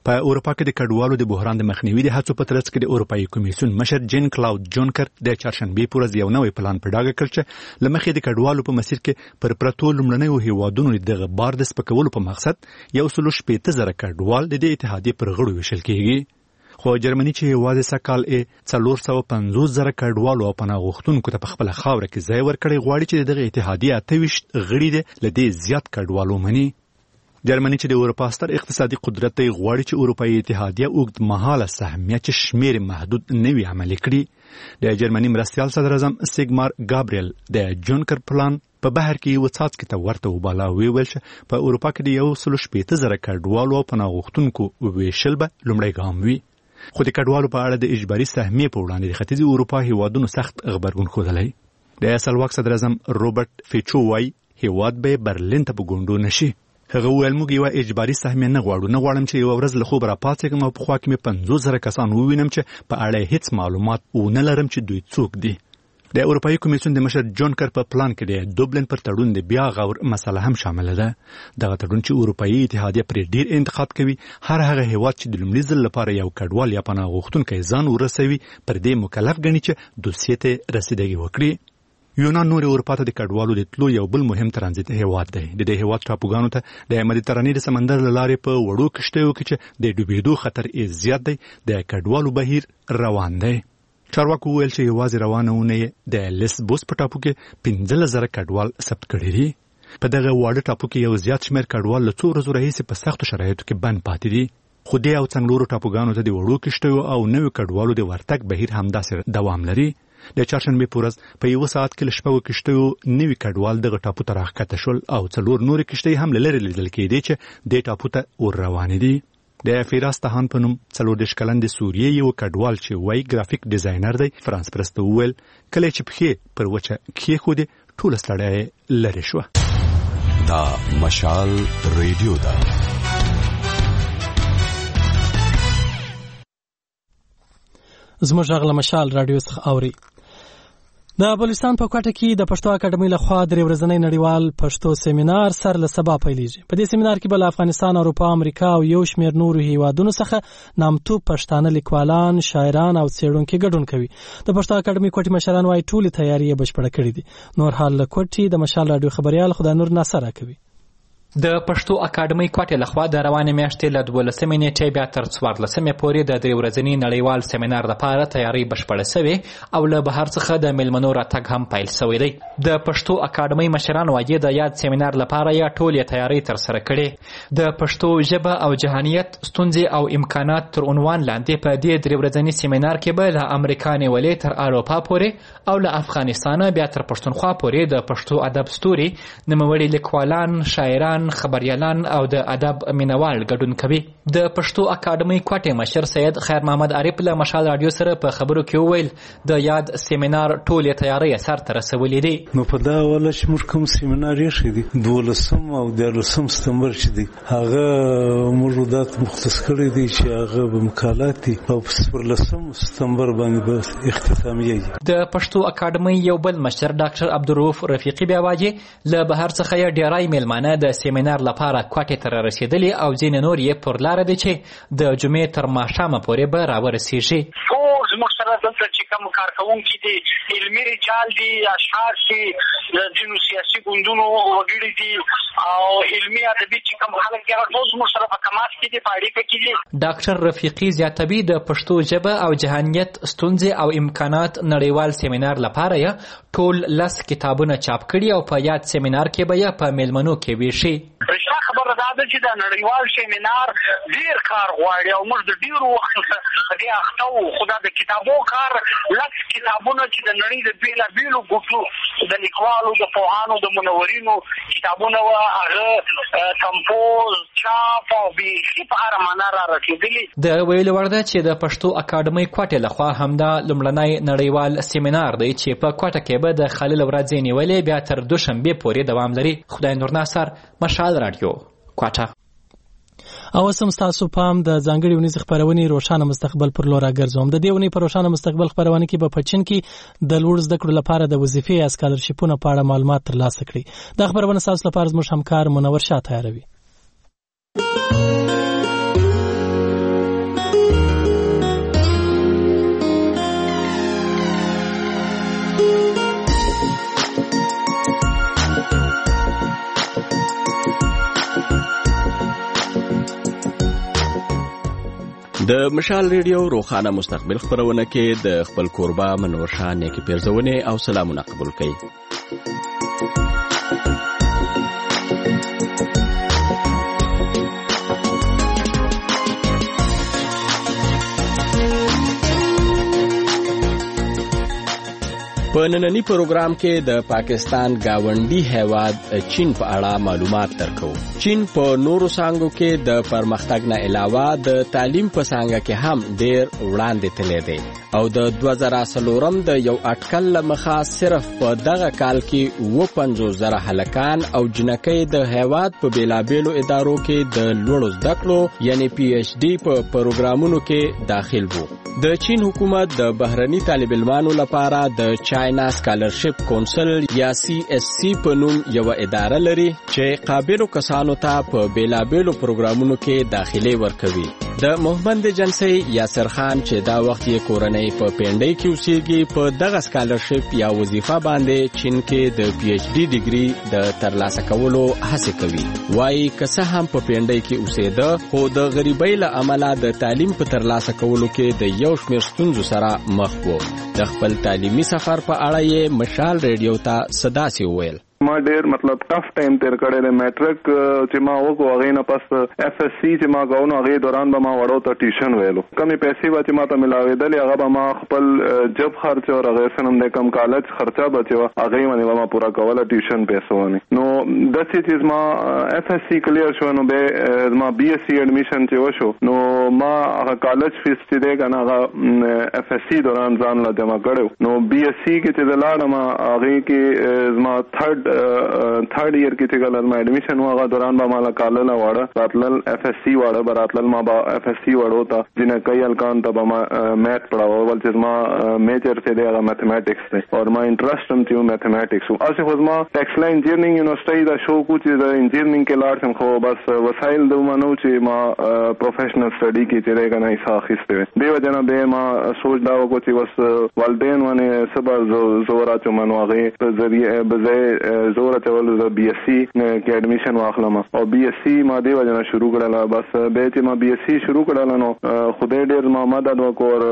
په اروپا کې د کډوالو د بحران د مخنیوي د هڅو په ترڅ کې د اروپایي کمیسیون مشر جین کلاود جونکر د چهارشنبې په ورځ یو نوی پلان په ډاګه کړ چې له مخې د کډوالو په مسیر کې پر پرتو لومړنیو هیوادونو دغه بار د سپکولو په مقصد یو سل شپېته زره کډوال د دې اتحادیې پر غړو ویشل کیږي. خو جرمني چې یوازې سږ یې څلور سوه پنځوس زره کډوالو او پناه غوښتونکو ته په خپله خاوره کې ځای ورکړی غواړي چې د دغه اتحادیې اته ویشت غړي دې له دې زیات کډوال ومني. جرمني چې د اروپا ستر اقتصادي قدرت دی غواړي چې اروپایي اتحادیه اوږدمهاله سهمیه چې شمیر محدود نه وي عملي کړي. د جرمني مرستیال صدر اعظم سیګمار گابریل د جونکر پلان په بهر کې یو څاڅکي ته ورته وباله ویل چې په اروپا کې د یو سل شپېته زره کډوالو او پناه غوښتونکو ویشل به لومړی ګام وي. خو د کډوالو په اړه د اجباري سهمیې په وړاندې د ختیځې اروپا هیوادونو سخت غبرګون ښودلی. د سلواک صدر اعظم روبرټ فیچو وایي هیواد به برلین ته په ګونډو نشي. هغه ویل موږ یوه اجباري سهمیه نه غواړو، نه غواړم چې یوه ورځ له خوبه راپاڅېږم او په خوا کې مې پنځوس زره کسان ووینم چې په اړه یې هېڅ معلومات ونه لرم چې دوی څوک دي. د اروپایي کمیسیون د مشر جونکر په پلان کې د دوبلن پر تړون د بیا غور مسله هم شامله ده. دغه تړون چې اروپایي اتحادیه پرې ډیر انتقاد کوي، هر هغه هیواد چې د لومړي ځل لپاره یو کډوال یا پناه غوښتونکی ځان ورسوي پر دې مکلف ګڼي چې دوسیې ته رسیدګي وکړي. یونان نور اروپا ته د کډوالو د تلو یو بل مهم ترانزیت هیواد دی. د دې هیواد ټاپوګانو ته د مدیترانې د سمندر له لارې په وړو کښتیو کې چې د ډوبېدو خطر یې زیات دی د کډوالو بهیر روان دی. چارواکو وویل چې یوازې روانه اونۍ د لیسبوس په ټاپو کې پنځلس زره کډوال ثبت کړي دي. په دغه واړه ټاپو کې یو زیات شمېر کډوال له څو ورځو راهیسې په سختو شرایطو کې بند پاتې دي. خو دې او څنګلورو ټاپوګانو ته د وړو کښتیو او نویو کډوالو د ورتګ بهیر همداسې دوام لري. د چهارشنبې په ورځ په یوه ساعت کې له شپږو کښتیو نوي کډوال دغه ټاپو ته راښکته شول او څلور نورې کښتۍ هم له لرې لیدل کېدې چې دې ټاپو ته ور روانې دي. د فراس تهان په نوم څلور دېرش کلن د سوریې یو کډوال چې وایي ګرافیک ډیزاینر دی فرانس پرسته وویل کله چې پښې پر وچه کېښودې ټوله ستړیا لرې شوه. دا مشال ریډیو ده. زموږ غږ له مشال راډیو څخه اوري. د بلوچستان په کوټه کې د پښتو اکاډمۍ لخوا درې ورځنی نړیوال پښتو سیمینار سر له سبا پیلېږي. په دې سیمینار کې به له افغانستان، اروپا، امریکا او یو شمېر نورو هیوادونو څخه نامتو پښتانه لیکوالان، شاعران او څېړونکي ګډون کوي. د پښتو اکاډمۍ کوټې مشران وايي ټولې تیاري یې بشپړه کړې دي. نور حال له کوټې د مشال راډیو خبریال خدای نور ناصر راکوي. د پښتو اکاډمۍ کوټې لخوا د روانې میاشتې له دولسمې نیټې بیا تر څوارلسمې پورې د درې ورځني نړیوال سیمینار لپاره تیاری بشپړه سوې او له بهر څخه د میلمنو راتګ هم پیل سوی دی. د پښتو اکاډمۍ مشران وايي د یاد سیمینار لپاره یا ټولې تیاری ترسره کړې. د پښتو ژبه او جهانیت ستونزې او امکانات تر عنوان لاندې په دې درې ورځني سیمینار کې به له امریکا نیولې تر اروپا پورې او له افغانستانه بیا تر پښتونخوا پورې د پښتو ادب ستوري، نوموړي لیکوالان، شاعران، خبريالان او د ادب مینوال ګډون کوي. د پښتو اکاډمۍ کوټې مشر سید خیر محمد عارف له مشال راډیو سره په خبرو کې وویل د یاد سیمینار ټولې تیاری سر ته رسولې دي. نو په دا ولا چې موږ کوم سیمینار یې شې دي دولسم او دیارلسم سپتمبر چې دي هغه موږ دات مختص کړی دي چې هغه به مقالات دي او په څوارلسم سپتمبر باندې به اختتامیه. د پښتو اکاډمۍ یو بل مشر ډاکټر عبدالرؤف رفیقي بیا وايي له بهر څخه یې ډیری میلمانه د سیمینار لپاره کوټې ته رسیدلي او ځینې نور یې پر لاره دي چې د جمعې تر ماښامه پورې به راورسیږي. ټول زموږ سره دلته چې کوم کارکوونکي دي، علمي رجال دي، اشعار دي، د ځینو سیاسي ګوندونو وګړي دي او علمي ادبي چې کوم خلک دي هغه ټول زموږ سره په تماس کې دي، په اړیکه کې دي. ډاکټر رفیقي زیاتوي د پښتو ژبه او جهانیت ستونزې او امکانات نړیوال سیمینار لپاره یې ټول لس کتابونه چاپ کړي او په یاد سیمینار کې به یې په میلمنو کې ویشي. رښتیا خبره دا ده چې د نړیوال سیمینار ډیر کار غواړي او موږ د ډیرو وخت څخه دې اخته وو. خو دا د کتابو کار لس کتابونه چې د نړۍ د بېلابېلو ګوټو د لیکوالو، د پوهانو، د منورینو کتابونه وه، هغه کمپوز، چاپ او بیخي په هره معنا را رسېدلي. د ویلو وړ ده چې د پښتو اکاډمۍ کوټې لخوا همدا لومړنی نړیوال سیمینار دی چې په کوټه کې به د خلیل ورځې نیولې بیا تر دوشنبې پورې دوام لري. خدای نور ناصر، مشال راډیو، کوټه. او سم تاسو پام د ځانګړي ونیز خبرونې روښانه مستقبل پر لور راګرځوم. د دې ونې پر روښانه مستقبل خبرونه کې په پچین کې د لوړ زده کړو لپاره د وظیفې یا سکالرشیپونو په اړه معلومات ترلاسه کړئ. دا خبرونه تاسو لپاره زموږ همکار منور شاه تیاروي. د مشال ریډیو روخانه مستقبل خبرونه کې د خپل کوربه منور شاه نیکی پیرزونه او سلامونه قبول کړئ. په نننی پروګرام کې د پاکستان گاونډي هیواد چین په اړه معلومات درکو. چین په نورو څانګو کې د پرمختګ نه علاوه د تعلیم په څانګه کې هم ډېر وړاندې تللی دی او د دوه زره څلورم د یو اټکل له مخه صرف په دغه کال کې اووه پنځوس زره هلکان او جنکۍ د هیواد په بیلابیلو ادارو کې د لوړو زده کړو یعنی پی ایچ ډي په پروګرامونو کې داخل وو. د چین حکومت د بهرني طالب علمانو لپاره د چاینا سکالرشپ کونسل یا سی ایس سی په نوم یو اداره لري چې قابلو کسانو ته په بیلابیلو پروګرامونو کې داخلي ورکوي. د محمد جنسی یاسر خان چې دا وخت یې کورنۍ په پینډۍ کې اوسېږي په دغه سکالرشپ یا وظیفه باندې چین کې د پی ایچ ډي ډیګري د ترلاسه کولو هڅه کوي. وایي که څه هم په پینډۍ کې اوسېده خو د غریبۍ له امله د تعلیم په ترلاسه کولو کې د یو شمېر ستونزو سره مخ و. د خپل تعلیمي سفر په اړه یې مشال ریډیو ته صداسې وویل. ما ډیر مطلب ټف ټایم تیر کړی دی. میټرک چې ما وکړو هغې نه پس اف ایس سی چې ما کوو نو هغې دوران به ما وړو ته ټیوشن ویلو. کمې پیسې به چې ما ته میلاوېدلې هغه به ما خپل جب خرچ او هغې سره د کم کالج خرچه به چې وه هغې باندې به ما پوره کوله ټیوشن پیسو باندې. نو داسې چې زما اف ایس سی کلیر شو نو بیا زما بی ایس سی ایډمیشن چې وشو نو ما هغه کالج فیس چې دی که نه هغه اف ایس سی دوران ځان له جمع کړی. نو بی ایس سی کې چې زه لاړم هغې کې زما تھرډ تھرڈ ایئر کې چې کله ما ایډمیشن و هغه دوران به مالا کالله واړه راتلل اف ایس سی واړه به راتلل ما به اف ایس سی واړو ته جنکۍ هلکان ته به ما میث پړاوه بل چې زما میجر چې دی هغه میتھمیټکس دی او ما انټرسټ هم چې و میتھمیټکس و. هسې خو زما ټیکسلا انجینرینګ یونیورسټۍ دا شوق و چې د انجینرینګ کې لاړ شم خو بس وسایل د ومه نه و چې ما پروفیشنل سټډي کې چې دی که نه حصه اخیستې وې. دې وجه نه بیا ما سوچ دا وکړو چې بس والدین باندې څه به زور اچوم نو هغې په ذریعه به ځای زور اچول د بی ایس سی کې ایډمیشن واخلم او بی ایس سی ما دې وجه نه شروع کړله. بس بیا چې ما بی ایس سی شروع کړله نو خدای ډېر ما مدد وکړ.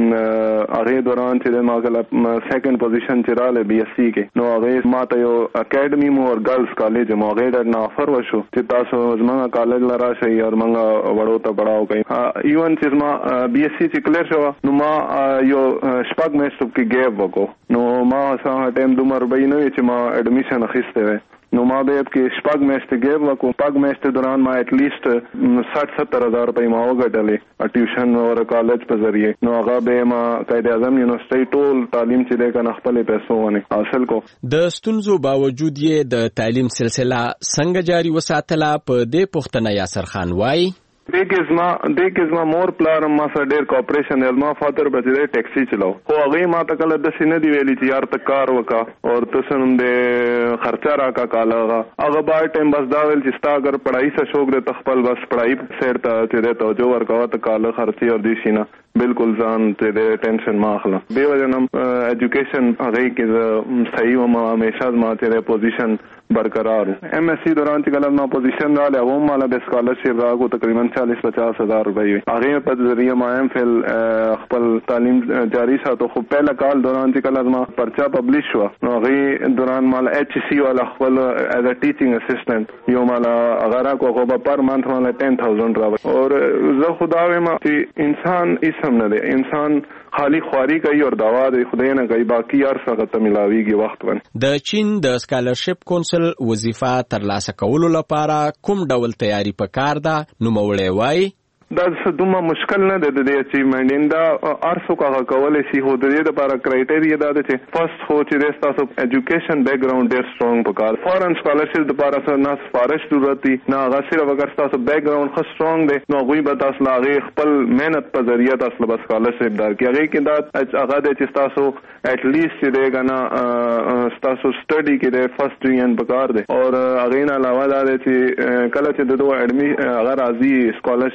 هغې دوران چې ما کله سیکنډ پوزیشن چې راغلی بی ایس سی کې نو هغې ما ته یو اکیډمي مو او ګرلز کالج مو هغې ډېر نه آفر وشو چې تاسو زموږ کالج له راشئ او موږ وړو ته پړاو کوئ. ایون چې زما بی ایس سی چې کلیر شوه نو ما یو شپږ میاشتو کې ګیپ وکړو. نو ما هغه ټایم دومره روپۍ نه وي چې ما ایډمیشن اخیستی وی. نو ما به کې شپږ میاشتې ګیپ وکړو. شپږ میاشتې دوران ما ایټ لیسټ ساठ ستر هزار روپۍ ما وګټلې ټیوشن او کالج په ذریعه. نو هغه به ما قائد اعظم یونیورسټۍ ټول تعلیم چې دی که نه خپلې پیسو باندې حاصل کو. د ستونزو باوجود یې د تعلیم سلسله څنګه جاري وساتله په دې پوښتنه یاسر خان وایي. دې کې زما دې کې زما مور پلار ما سره ډېر کوپریشن دی. زما فادر به چې دی ټیکسي چلاو خو هغې ما ته کله داسې نه دي ویلي چې یار ته کار وکړه او ته څه نوم دی خرچه راکړه کاله هغه هغه بار ټایم بس دا ویل چې ستا اگر پړایي څه شوق دی ته خپل بس پړایي سیډ ته چې دی توجه ورکوه ته کاله خرچې او دې شي نه بالکل ځان ته د ټینشن ما اخله. دې وجه نه ایجوکیشن هغې کې زه صحیح وم همیشه زما چې دی پوزیشن برقرار و. ایم ایس سی دوران چې کله ما پوزیشن راغلی هغه هم ماله د اسکالرشپ راغو تقریبا چالیس پچاس هزار روپۍ وي. هغې په ذریعه ما ایم فل خپل تعلیم جاري ساتو. خو پهله کال دوران چې کله زما پرچه پبلیش شوه نو هغې دوران ماله ایچ سی والا خپل ایز ا ټیچینګ اسسټنټ یو ماله هغه راکړو خو به پر منث ماله ټین تھاؤزنډ راوړي. او زه خو دا وایم چې انسان اسم نه دی. انسان خالی خواري کوي او دوا د خدای نه کوي باقي هر څه ته ملاويږي وخت باندې. د چین د سکالرشپ کونسل وظیفه ترلاسه کولو لپاره کوم ډول تیاری پکار ده نو موړی وای. دا څه دومره مشکل نه دی د دې اچیومنټ دا هر څوک هغه کولی شي خو د دې دپاره کرایټیریا دا ده چې فرست خو چې دی ستاسو ایجوکیشن بیک ګراؤنډ ډېر سترونګ پکار. فارن سکالرشپ دپاره څه نه سفارش ضرورت دی نه هغه صرف اگر ستاسو بیک ګراؤنډ ښه سترونګ دی نو هغوی به تاسو له هغې خپل محنت په ذریعه تاسو له به سکالرشپ درکړي. هغې کې دا هغه دی چې ستاسو ایټلیسټ چې دی که نه ستاسو سټډي کې دی فرست ډویژن پکار دی. او هغې نه علاوه دا دی چې کله چې د دوه هغه راځي سکالرشپ هغې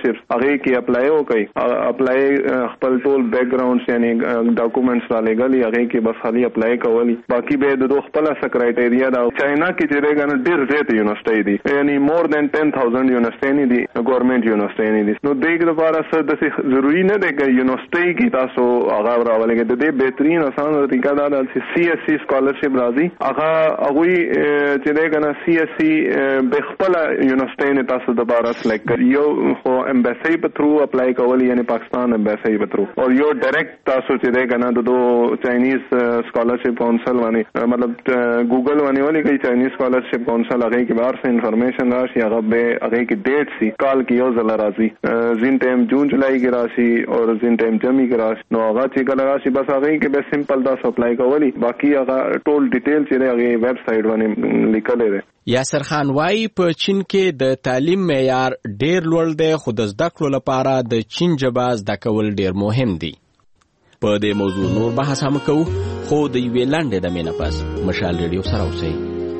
هغه کې اپلای وکړي اپلای خپل ټول بیک ګراوندز یعنی ډاکومېنټس را لګالي هغه کې بس خالي اپلای کولی باقي به د خپل سیکریټریا دا چاینا کې چې دغه ډیر زیات یونیورسيټي دي یعنی مور دین ten thousand یونیورسيټي دي ګورنمنت یونیورسيټي دي نو دغه لپاره څه د ضروری نه دی چې یونیورسيټي کې تاسو هغه راولګي د دې بهترین اسان طریقه دا د سی ایس سی سکالرشپ راځي هغه هغه چې دغه نه سی ایس سی به خپل یونیورسيټي نه تاسو د بار سلیکټ کړئ یو خو امبیسي په تھرو اپلای کولی یعنی پاکستان امبیسي په تھرو او یو ډایرکټ تاسو چې دغه نه د چاینیز سکالرشپ کونسل باندې مطلب ګوګل باندې ولې کوي چاینیز سکالرشپ کونسل هغه کې بار څه انفارمیشن راشي هغه به هغه کې ډیټ سی کال کې یو ځل راځي زین ټایم جون جولای کې راشي او زین ټایم جمی کې راشي نو هغه چې کله راشي بس هغه کې به سمپل دا اپلای کولی باقي هغه ټول ډیټیل چې هغه ویب سټ باندې لیکل دي یاسر خان وايي په چین کې د تعلیم معیار ډیر لوړ دی خو د زده کړو لپاره د چین ژبه زده کول ډیر مهم دي په دې موضوع نور بحث هم کوو خو د یوې لنډې دمې نه پس مشال ریډیو سره اوسئ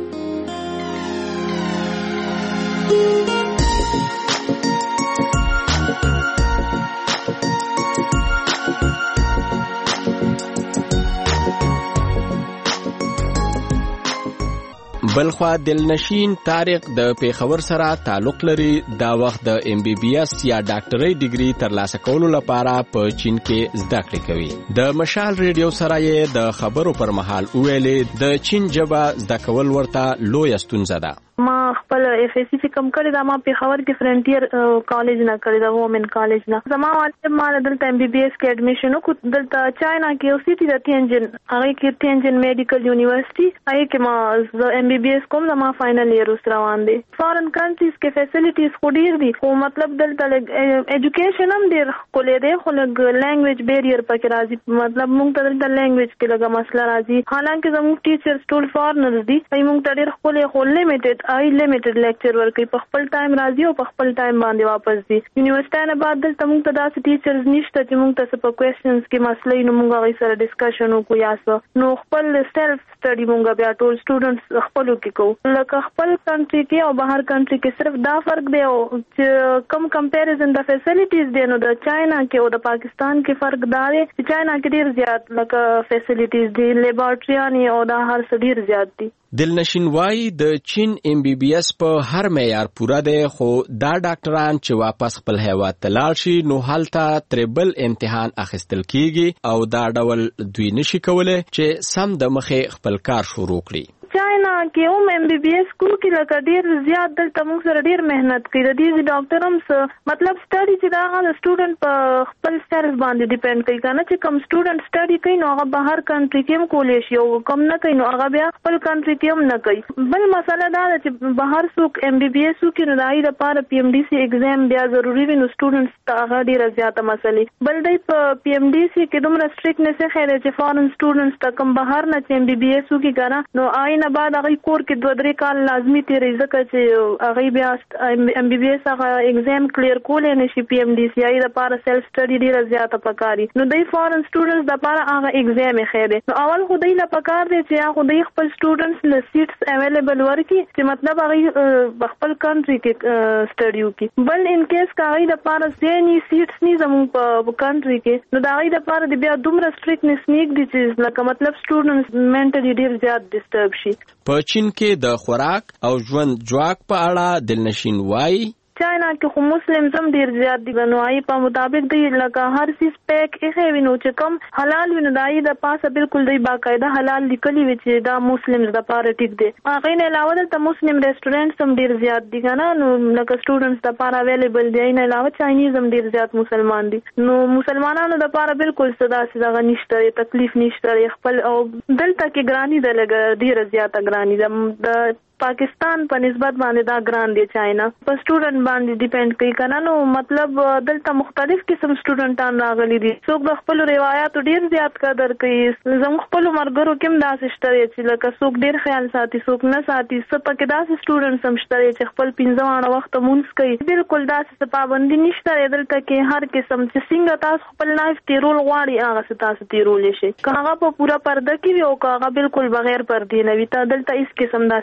بلخوا دلنشین طارق د پیښور سره تعلق لري دا وخت د ام بي بي اس یا ډاکټرۍ ډیګري ترلاسه کولو لپاره په چین کې زده کړې کوي د مشال ریډیو سره یې د خبرو پر مهال ویلې د چین ژبه زده کول ورته لویه ستونزه ده ما خپل اف اس سی کم کړی دا ما په خبر کې فرنټیر کالج نه کړی دا وومن کالج نه زما والد ما دلته ام بي بي اس کې اډمیشن وکړ دلته چاینا کې او سيټي د تینجن هغه کې تینجن میډیکل یونیورسيټي هغه کې ما ام بي بي اس کوم زما فائنل ایئر اوس روان دي فارن کنټریز کې فیسیلیټیز خو ډیر دي خو مطلب دلته ایجوکیشن هم ډیر کولې دی خو لګ لانګویج بیریئر پکې راځي مطلب موږ ته دلته لانګویج کې لګه مسله راځي حالانکه زموږ ټیچرز ټول فارنرز دي موږ ته ډیر کولې خو لیمیټډ آی لیمیټډ لیکچر ورکوي په خپل ټایم راځي او په خپل ټایم باندې واپس دي یونیورسيټي نه بعد دلته موږ ته داسې ټیچرز نشته چې موږ ته په کوېسچنز کې مسلې نو موږ هغه سره ډسکشن وکړو یا څه نو خپل سیلف سټډي موږ بیا ټول سټوډنټس خپل کې کوو لکه خپل کنټري کې او بهر کنټري کې صرف دا فرق دی او چې کم کمپیریزن د فیسیلیټیز دی نو د چاینا کې او د پاکستان کې فرق دا دی چې چاینا کې ډیر زیات لکه فیسیلیټیز دي لیبارټریان او دا هر څه ډیر زیات دي دلنشین وايي د چین ام بي بي اس په هر معیار پوره دی خو دا ډاکټران چې واپس خپل هیواد ته لاړ شي نو هلته تریبل امتحان اخیستل کیږي او دا ډول دوی نشي کولای چې سم د مخې خپل کار شروع کړي چاینا کې هم ام بي بي اس کو کې لکه ډیر زیات دلته موږ سره ډیر مهنت کوي د دې ډاکټر هم څه مطلب سټډي چې دا هغه سټوډنټ په خپل سټرس باندې ډیپند کوي کنه چې کوم سټوډنټ سټډي کوي نو هغه بهر کنټري کې هم کولای شي او کوم نه کوي نو هغه بیا خپل کنټري کې هم نه کوي بل مسله دا ده چې بهر څوک ام بي بي اس کې نو دای لپاره پی ام ډي سي ایگزام بیا ضروری وي نو سټوډنټس ته هغه ډیر زیاته مسلې بل دای په پی ام ډي سي کې دومره سټریکټنس خیره چې فارن سټوډنټس ته کوم بهر نه چې ام بي بي اس کې کنه نو آی نه بعد هغه کور کې دوه درې کال لازمي تیرې ځکه چې هغه بیا ام بي بي اس هغه ایگزام کلیر کولای نشي پی ام ډي سی آی لپاره سیلف سټډي ډیره زیاته پکاري نو د فارن سټوډنټس لپاره هغه ایگزام خیره نو اول خو دای لا پکار دی چې هغه د خپل سټوډنټس له سیټس اویلیبل ورکړي چې مطلب هغه خپل کنټري کې سټډي وکړي بل ان کیس کاغی لپاره ځینی سیټس نه زموږ په کنټري کې نو دای لپاره د بیا دومره سټریکټنس نیک دي چې لکه مطلب سټوډنټس منټلی ډیر زیات ډیسټرب شي په چین کې د خوراک او ژوند جواک په اړه دلنشین وايي چاینا کې خو مسلم زم ډیر زیات دي نو آی په مطابق دی لکه هر سیس پیک یې وینو چې کم حلال وینو دای د پاسه بالکل دی باقاعده حلال لیکلي وي چې دا مسلم د پاره ټیک دی هغه نه علاوه د مسلم ریسټورانټ هم ډیر زیات دي کنه نو لکه سټوډنټس د پاره اویلیبل دی نه علاوه چاینیز هم ډیر زیات مسلمان دي نو مسلمانانو د پاره بالکل صدا سدا غنښت تکلیف نشته خپل او دلته کې ګرانی د لګ ډیر زیات ګرانی د پاکستان په نسبت باندې دا ګران دی چاینا په سټوډنټ باندې ډیپند کوي کنه نو مطلب دلته مختلف قسم سټوډنټان راغلي دي څوک د خپل روایت ډیر زیات قدر کوي زموږ خپل مرګرو کوم داسې شته چې لکه څوک ډیر خیال ساتي څوک نه ساتي څه پکې داسې سټوډنټ هم شته چې خپل پنځه وانه وخت مونږ کوي بالکل داسې پابندي نشته دلته کې هر قسم چې څنګه تاسو خپل لایف تیرول غواړي هغه تاسو تیرول شي هغه په پورا پرده کې وي او هغه بالکل بغیر پردې نه وي ته دلته هیڅ قسم داسې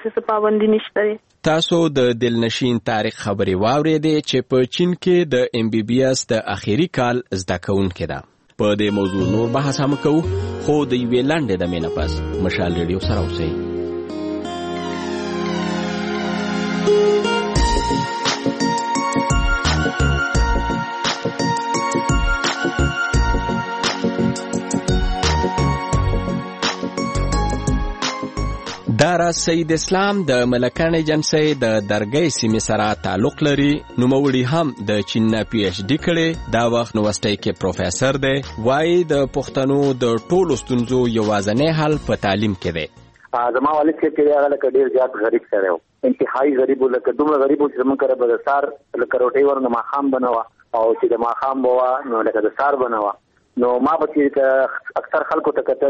پابندي نشته. تاسو د دلنشین تاریخ خبري واورېدې چې په چین کې د ایم بي بي اس د اخیری کال زده کوونکې ده. په دې موضوع نور بحث هم کوو، خو د یوې لنډې دمې نه پس مشال ریډیو سره اوسئ. دارا سید اسلام د ملکان ایجنسی د درګۍ سیمې سره تعلق لري. نوموړي هم د چین نه پی ایچ ډي کړي. دا وخت نوستی کې پروفیسور دی. وایي د پښتنو د ټولو ستونزو یوازینی حل په تعلیم کې دی. زما والد چې هغه لکه ډېر زیات غریب سره و، انتهایی غریب و، لکه دومره غریب و چې زموږ کره به د سار لکه روټۍ ور نه ماښام بنوه، او چې د ماښام به وه نو لکه د سار بنوه. نو ما به چې اکثر خلکو ته کتل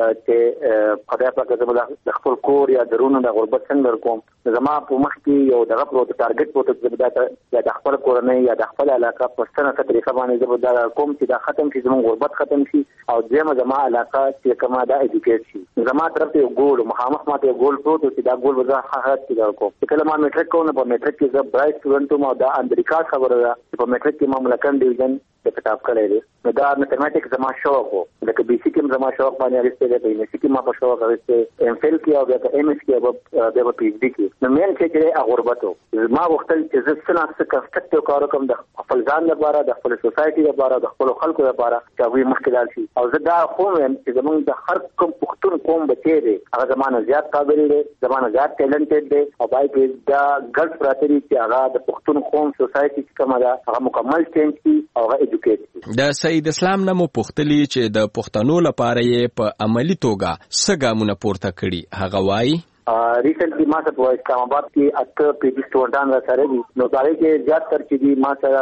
چې خدای پاک زما د خپل کور یا درونو د غربت څنګه کوم، زما په مخ کې یو دغه پروت ټارګټ پروت چې د خپل کورنۍ یا د خپل علاقه په څنګه طریقه باندې زه دا کوم چې دا ختم شي، زموږ غربت ختم شي، او دغه زما علاقه چې کومه دا ایجوکیټ شي. زما طرف ته یو ګول مخامخ ماته یو ګول پروت چې دا ګول وځه حالت کې کوم. کله ما میټریک کوم په میټریک کې زه برایټ سټوډنټ وم، او دا امریکا خبره ده چې په میټریک کې ما ملکان ډیویژن د کتاب کړی دی. نو دا میتھمیټکس زما شوق و، لکه بي سي کې زما شوق باندې اړیسته دی، په ایم سي کې ما په شوق اړیسته ایم فیل کې او بیا په ایم اس کې او بیا په پی ایچ ډي کې. نو مین چې چې غربت و، ما وختل چې زه څنګه څه کنسټرکټیو کار وکم د خپل ځان لپاره، د خپل سوسایټي لپاره، د خپل خلکو لپاره چې هغوی مخکې لاړ شي. او زه دا خو وایم چې زموږ د هر کوم پښتون قوم بچی دی هغه زمانه زیات قابل دی، زمانه زیات ټیلنټډ دی، او باید دا ګډ پراته دي چې هغه د پښتون قوم سوسایټي چې کومه ده هغه مکمل چینج کړي او هغه ایجوکیټ کړي. د سید اسلام نه مو پوښتلي چې د پښتنو لپاره یې په عملي توګه څه ګامونه پورته کړي. هغه وایي ریسنټلی ما سره په اسلام آباد کې اته پی جی سټوډنټان را سره دي. نو دا کې زیات تر چې دي ما سره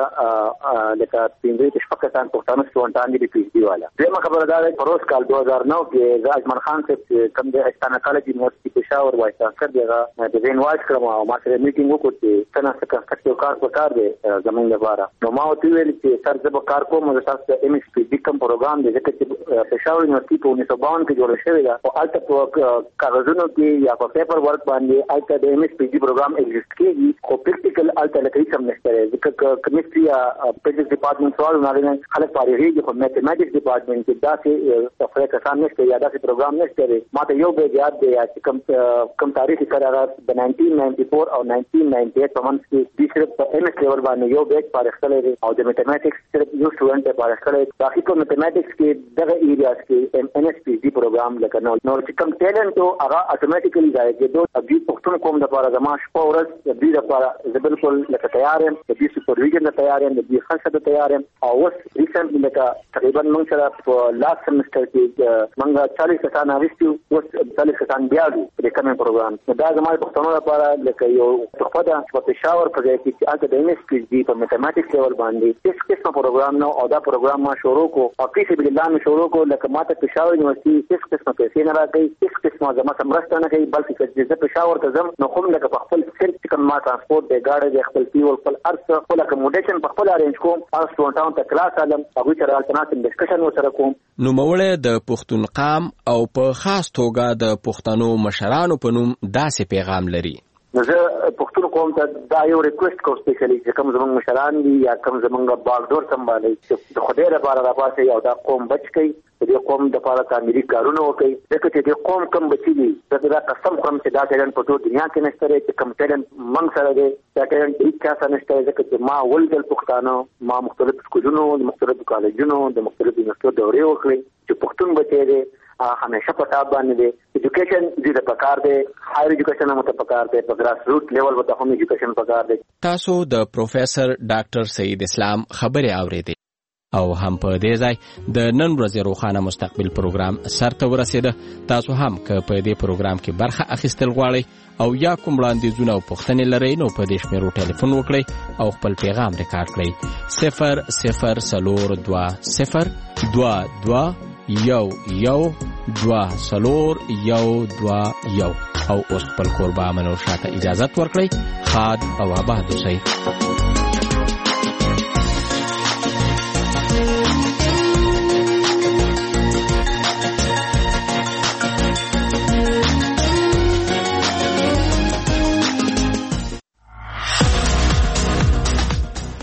لکه پنځه شپږ کسان پښتانه سټوډنټان دي پی ایچ ډي والا. دغه خبره دا ده پروس کال دو هزار نو کې راجمن خان صاحب کوم د استانه کالج یونیورسيټي پېښور وایي تاسو دغه د وین واچ کړم او ما سره میټینګ وکړ چې څنګه څه کنسټرکټیو کار وکړ دي زمونږ لپاره. نو ما وتی ویل چې سر زه به کار کوم، زه تاسو ته ایم ایس پی ډي کوم پروګرام دی ځکه چې پېښور یونیورسيټي په انیس سو باون کې جوړ شوی دی، او البته په کاغذونو کې یا په پیپر ورک باندې آلته د ایم ایس پی ډي پروګرام ایگزیسټ کیږي، خو پریکټیکل آلته لکه هیڅ نشته. ځکه کیمستري یا فزکس ډپارټمنټ سوال نه خلک فارغېږي، خو میتھمیټکس ډپارټمنټ کې داسې تفریح کسان نشته یا داسې پروګرام نشته. ما ته یو به یاد دی چې کوم کوم تاریخ کړه د نائنټین نائنټي فور او نائنټین نائنټي ایټ په منځ کې د صرف په ایم ایس لیول باندې یو بیچ فارغ کړی دی، او د میتھمیټکس صرف یو سټوډنټ فارغ کړی دی. باقي په میتھمیټکس کې دغه ایریاز کې ان ایس پی ډي پروګرام لکه نو نو چې کوم ټیلنټ او هغه اتوماتیکلی ځای کې دوی پښتون قوم د لپاره زما شپه ورځ د دې لپاره زه بالکل لکه تیار یم، د دې سپرویژن ته تیار یم، د دې خلکو ته تیار یم. او اوس ریسنټلی لکه تقریبا موږ سره په لاست سیمستر کې موږ چالیس کسان راوستي، اوس چالیس کسان بیا دي په کومه پروګرام. دا زما پښتنو لپاره لکه یو تحفه ده چې په پېښور په ځای کې چې هلته د ایم ایس پی ډي په میتھمیټکس لیول باندې هیڅ قسمه پروګرام نه، او دا پروګرام ما شروع کو او فی سبیل الله مې شروع کو. لکه ما ته پېښور یونیورسيټي هیڅ قسمه پیسې نه راکوي، هیڅ قسمه زما سره مرسته نه کوي، بلکې چې زه پېښور ته ځم نو کوم لکه په خپل سیلف کوم ما ترانسپورت دی، ګاډی دی، خپل فیول، خپل ارڅ، خپل اکوموډیشن په خپل ارینج کوم، هغه سټوډنټانو ته کلاس علم، هغوی سره الټرناتیو ډسکشن ورسره کوم. نوموړی د پښتونقام او په خاص توګه د پښتنو مشرانو په نوم داسې پیغام لري. زه پښتون قوم ته دا یو ریکوست کوم سپیشلی چې کوم زموږ مشران دي یا کوم زموږ باغدور سمبالي چې د خدای لپاره راپاسي او دا قوم بچ کړي، د قوم د لپاره تعمیري کارونه وکړي. ځکه چې د قوم کم بچي دي دا قسم خورم چې دا ټیلنټ په ټول دنیا کې نشته چې کوم ټیلنټ موږ سره دی، دا ټیلنټ هیڅ چا سره نشته. ځکه چې ما ولدل پښتانه، ما مختلف سکولونو، د مختلفو کالجونو، د مختلفو یونیورسټیو دورې وکړې چې پښتون بچی دی همیشه په تاب باندې دی. ایجوکیشن دې د پکار دی، هایر ایجوکیشن هم ته پکار دی، په ګراس روټ لیول به هم ایجوکیشن پکار دی. تاسو د پروفیسور ډاکټر سید اسلام خبرې اورېدې او هم په دې ځای د نن ورځې روښانه مستقبل پروګرام سرته ورسېده. تاسو هم که په دې پروګرام کې برخه اخیستل غواړئ او یا کوم وړاندیزونه او پوښتنې لرئ نو په دې شمیرو ټلیفون وکړئ او خپل پیغام ریکارډ کړئ: صفر صفر څلور دوه صفر دوه دوه یو یو دوه څلور یو دوه یو. او اوس خپل کوربه منور شاته اجازت ورکړئ. ښاد او آباد اوسئ.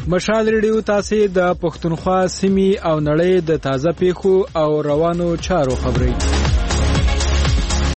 مشال ریډیو تاسو د پښتونخوا سیمې او نړۍ د تازه پیښو او روانو چارو خبري